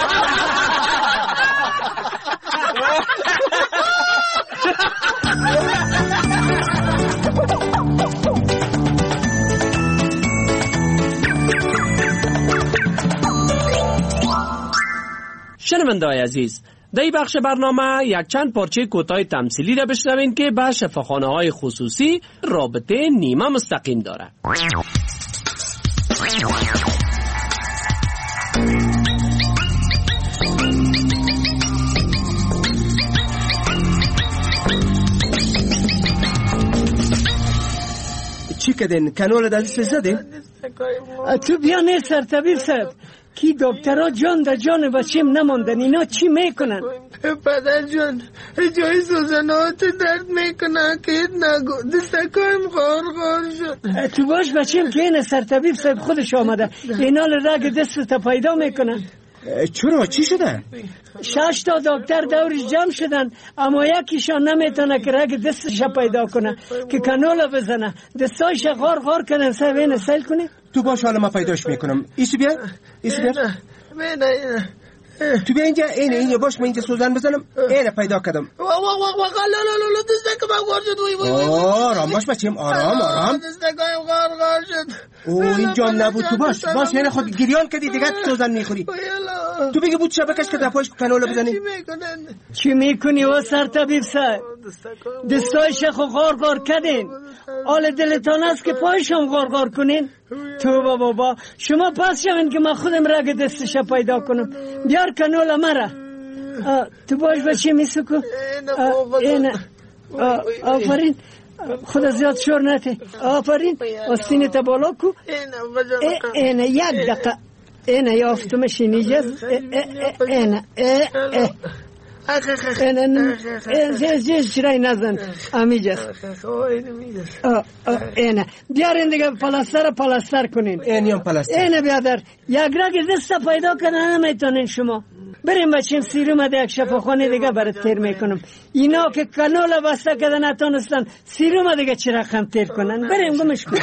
شنونده‌های عزیز، در این بخش برنامه یک چند پارچه کوتاه تمثیلی را بشنوین که به شفاخانه‌های خصوصی رابطه نیمه مستقیم دارد. چی کردین؟ کنول دست زدین؟ تو بیا نه سرطبیب صاحب، کی دکترها جان در جان بچیم نماندن. اینا چی میکنن؟ پدر جان جای سوزنات درد میکنن که نگو، دستکایم غار غار شد. تو باش بچیم که این سرطبیب صاحب خودش آمده، اینا رگ دست تا پیدا میکنن. چرا؟ چی شده؟ شش تا دکتر دورش جمع شدن، اما یکیشان نمیتونه که رگ دستش پیدا کنه که کنولا بزنه، دستایش غار غار کنن. سر بین سیل کنه. تو باش حالا ما پیداش میکنم. ایسو بیا ایسو بیا تو بیا اینجا. اینه اینه باش من اینجا سوزن بزنم. اینه پیدا کردم. وا وا وا وا لا لا لا دستک ما غار شد. وای وای وای آرام باش بچیم، آرام آرام. دستکایم غار غار شد. او اینجا نبود. تو باش باش یعنی خود گریان کردی دیگه سوزن میخوری. تو بگی بود شبکش که در پاش کنولا بزنی. چی میکنی و سرطبیب صاحب؟ دستایش خو غار غار کردین، حال دلتان است که پایشم غار غار کنین. تو بابا با شما پس شوین که من خودم رگ دستش پیدا کنم. بیار کنولا مرا. تو باش بچه میسکو. اینه آفرین، خدا زیاد شور نته. آفرین، آستینه تا بالا کو. اینه یک دقیقه. اینه یافتمش اینجاست. اینه اینه اینه چرای نزن امیجاست. اینه بیارین دیگه پلاستر پلاستر کنین. اینه هم پلاستر. اینه بیادر یک رگ دست پیدا کنن نمیتونین شما. بریم بچیم سیروم ده یک شفاخانه دیگه برات تیر میکنم. اینا که کنولا بسته کردن نتونستن سیروم دیگه چه رقم تیر کنن. بریم گمش کن.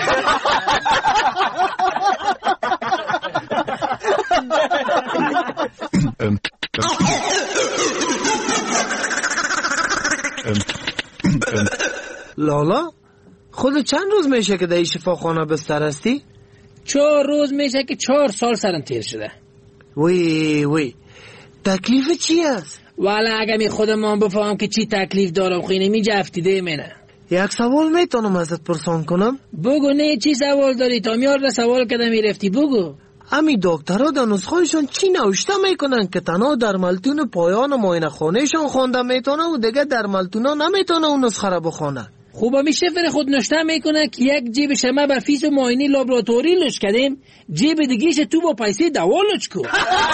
لالا خود چند روز میشه که در این شفاخانه بستر هستی؟ چهار روز میشه که چهار سال سرم تیر شده. وی وی تکلیف چی است؟ والا اگه می خودم من بفهم که چی تکلیف دارم خیلی می جفتیده منه. یک سوال میتونم ازت پرسان کنم؟ بگو. نه چی سوال داری؟ تا میار ده سوال کده میرفتی. بگو. امی دکترها در نسخه‌شان چی نوشته میکنن که تنها در ملتون پایان معاینه خانهشان خوانده میتونه و دیگه در ملتونا نمیتونه اون نسخه را بخونه؟ خوبا می شفر خود نشته میکنه که یک جیب شما به فیس و معاینه لابراتوری لچ کردیم، جیب دیگیش تو با پیسه دوا لچ کو.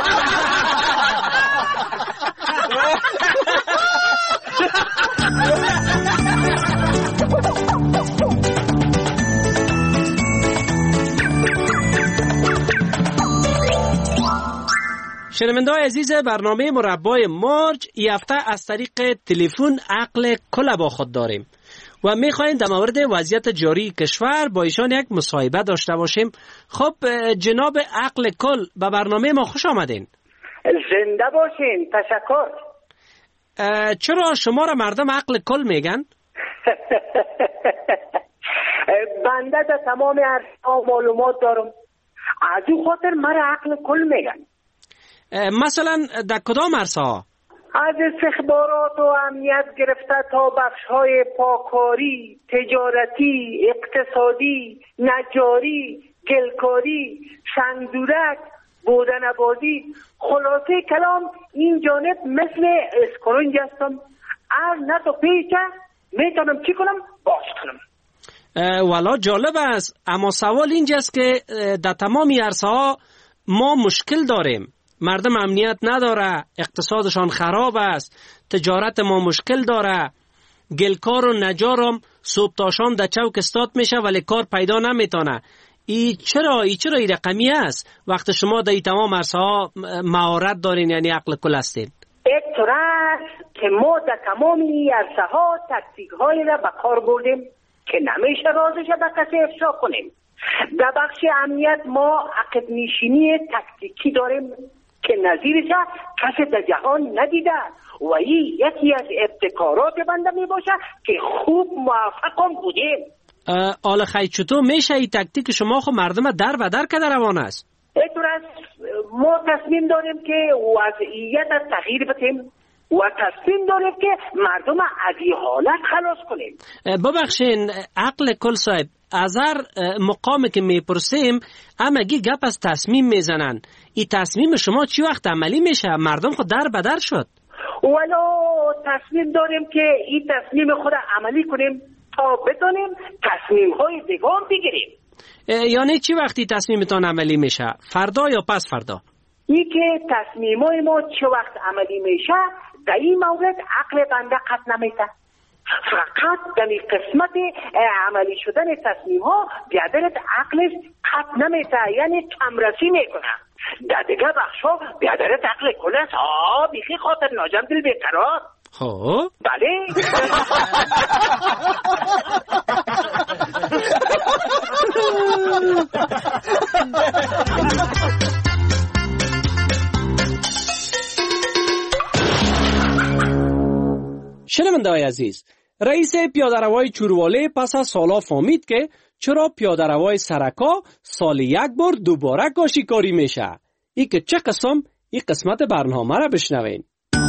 شنونده‌های عزیز برنامه مربای مارج این هفته از طریق تلفن عقل کل با خود داریم و می‌خوایم در مورد وضعیت جاری کشور با ایشان یک مصاحبه داشته باشیم. خب جناب عقل کل به برنامه ما خوش آمدین. زنده باشین. تشکر. چرا شما را مردم عقل کل میگن؟ بنده در تمام عرصه‌ها معلومات دارم، از این خاطر مرا عقل کل میگن. مثلا در کدام عرصه ها؟ از استخبارات و امنیت گرفته تا بخش‌های پاکاری، تجارتی، اقتصادی، نجاری، گلکاری، سنگدورک، بودنبازی، خلاصه کلام این جانب مثل اسکرنج هستم. هر نت و پیچه میتونم چی کنم باز کنم. والا جالب است، اما سوال اینجاست که در تمامی عرصه ها ما مشکل داریم. مردم امنیت نداره، اقتصادشان خراب است، تجارت ما مشکل داره، گلکار و نجارم صبح تا شام در چوک استاد میشه ولی کار پیدا نمیتونه. ای چرا ای چرا ای رقمی است وقتی شما در تمام عرصه ها مهارت دارین، یعنی عقل کل هستین؟ یک طور است که ما در تمام این عرصه ها تکتیک هایی را به کار بردیم که نمیشه رازش به کسی افشا کنیم. در بخش امنیت ما عقب نشینی تکتیکی داریم که نظیرش کسی در جهان ندیده و این یکی از ابتکارات بنده می باشه که خوب موفقم بودیم. آل خیلی چطور میشه این تکتیک شما خو مردم در و در کده روان است؟ اینطور است ما تصمیم داریم که وضعیت تغییر بدیم و تصمیم داریم که مردم از این حالت خلاص کنیم. ببخشین عقل کل صاحب، از هر مقامی که میپرسیم همگی گپ از تصمیم میزنن. این تصمیم شما چی وقت عملی میشه؟ مردم خود در بدر شد. ولو تصمیم داریم که این تصمیم خود عملی کنیم تا بتونیم تصمیم های دیگه بگیریم. یعنی چی وقتی تصمیمتان عملی میشه؟ فردا یا پس فردا؟ این که تصمیم های ما چه وقت عملی میشه در این مورد عقل بنده قطع نمیشه. فقط در این قسمت عملی شدن تصمیم ها بیادرت عقلش قطع نمیشه، یعنی کمرسی میکنه. در دیگه بخش ها بیادرت عقل کل است. ها بیخی خاطر ناجم دل بیقرار. خب بله. شنونده‌های عزیز، رئیس پیاده‌روی چورواله پس از سالا فهمید که چرا پیاده‌روی سرکا سال یک بار دوباره کاشیکاری میشه. ای که چه قسم؟ این قسمت برنامه را بشنوین.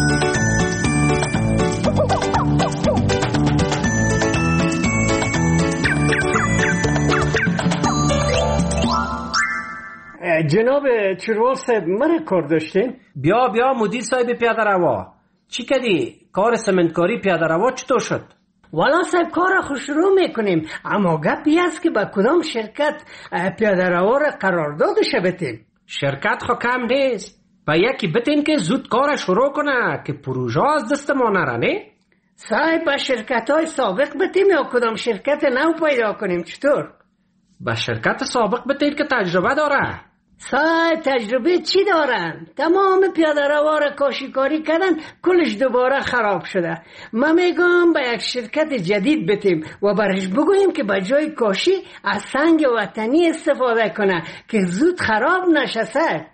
جناب چروال صاحب من کار داشتیم؟ بیا بیا مدیر صاحب پیاده روا، چی کردی؟ کار سمنتکاری پیاده روا چطور شد؟ والا صاحب کار خوش شروع میکنیم، اما گپی است که با کدام شرکت پیاده روا را قراردادش بتیم. شرکت خو کم نیست، با یکی بتین که زود کار شروع کنه که پروژه از دست ما نره. نه صاحب با شرکت های سابق بتیم یا کدام شرکت نو پیدا کنیم؟ چطور؟ با شرکت سابق بتین که تجربه داره. صاحب تجربه چی دارن؟ تمام پیاده روا را کاشیکاری کردن، کلش دوباره خراب شده. ما میگم با یک شرکت جدید بتیم و برش بگوییم که با جای کاشی از سنگ وطنی استفاده کنه که زود خراب نشه. صاحب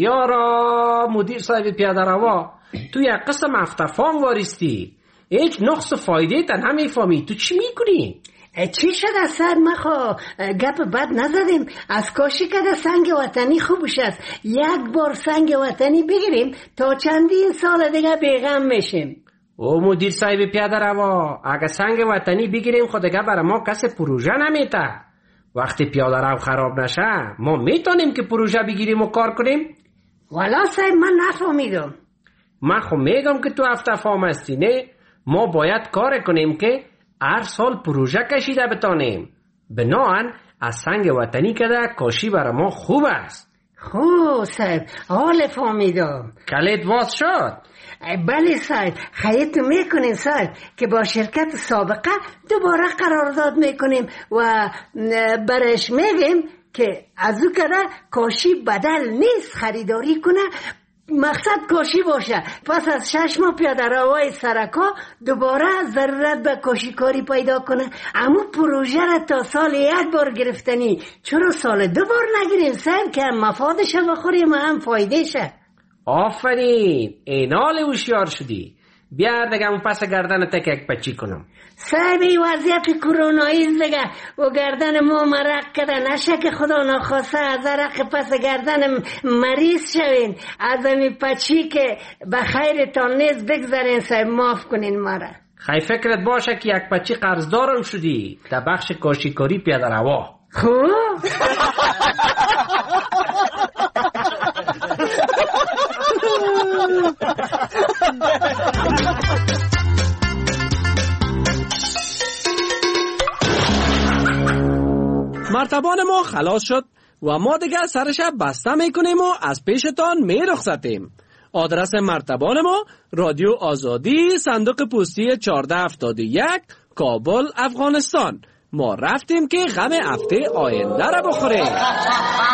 یارا مدیر صاحب پیاده روا، تو یک قسم افتفام واریستی، هیچ نقص و فایده تا نمیفهمی. تو چی میکنی؟ چی شد از سر مخوا گپ بد نزدیم. از کاشی کده سنگ وطنی خوبش است. یک بار سنگ وطنی بگیریم تا چندین سال دیگه بیغم میشیم. او مدیر صاحب پیاده روا، اگه سنگ وطنی بگیریم خود دیگه برای ما کسی پروژه نمیته. وقتی پیاده رو خراب نشه ما میتونیم که پروژه بگیریم و کار کنیم؟ والا صاحب من نفهمیدم. من خو میگم که تو افتفام هستی. نه ما باید کار کنیم که هر سال پروژه کشیده بتانیم. بناهن از سنگ وطنی کده کاشی برای ما خوب است. خوب صاحب، حال فهمیدم. کلید واز شد؟ بله صاحب، خیلی میکنیم صاحب که با شرکت سابقه دوباره قرارداد میکنیم و برش میگیم که از او کده کاشی بدل نیست خریداری کنه، مقصد کاشی باشه. پس از شش ماه پیاده روای سرکا دوباره ضرورت به کاشیکاری پیدا کنه. اما پروژه را تا سال یک بار گرفتنی، چرا سال دو بار نگیریم صاحب که هم مفادش بخوریم و هم فایده شه؟ آفرین، اینال هوشیار شدی. بیار دیگه اون پس گردن تک یک پچی کنم. صاحب وضعیت کرونایی دیگه و گردن ما مرق کده، نشه که خدا نخواسته از رق پس گردن مریض شوین. از امی پچی که بخیرتان نیست بگذارین صاحب، معاف کنین مرا. خیلی فکرت باشه که یک پچی قرضدارم شدی در بخش کاشیکاری پیاده روا. خوب مرتبان ما خلاص شد و ما دیگه سرش بسته میکنیم و از پیشتان میرخصتیم. آدرس مرتبان ما رادیو آزادی، صندوق پستی چهارده هفتاد و یک، کابل، افغانستان. ما رفتیم که غم هفته آینده را بخوریم.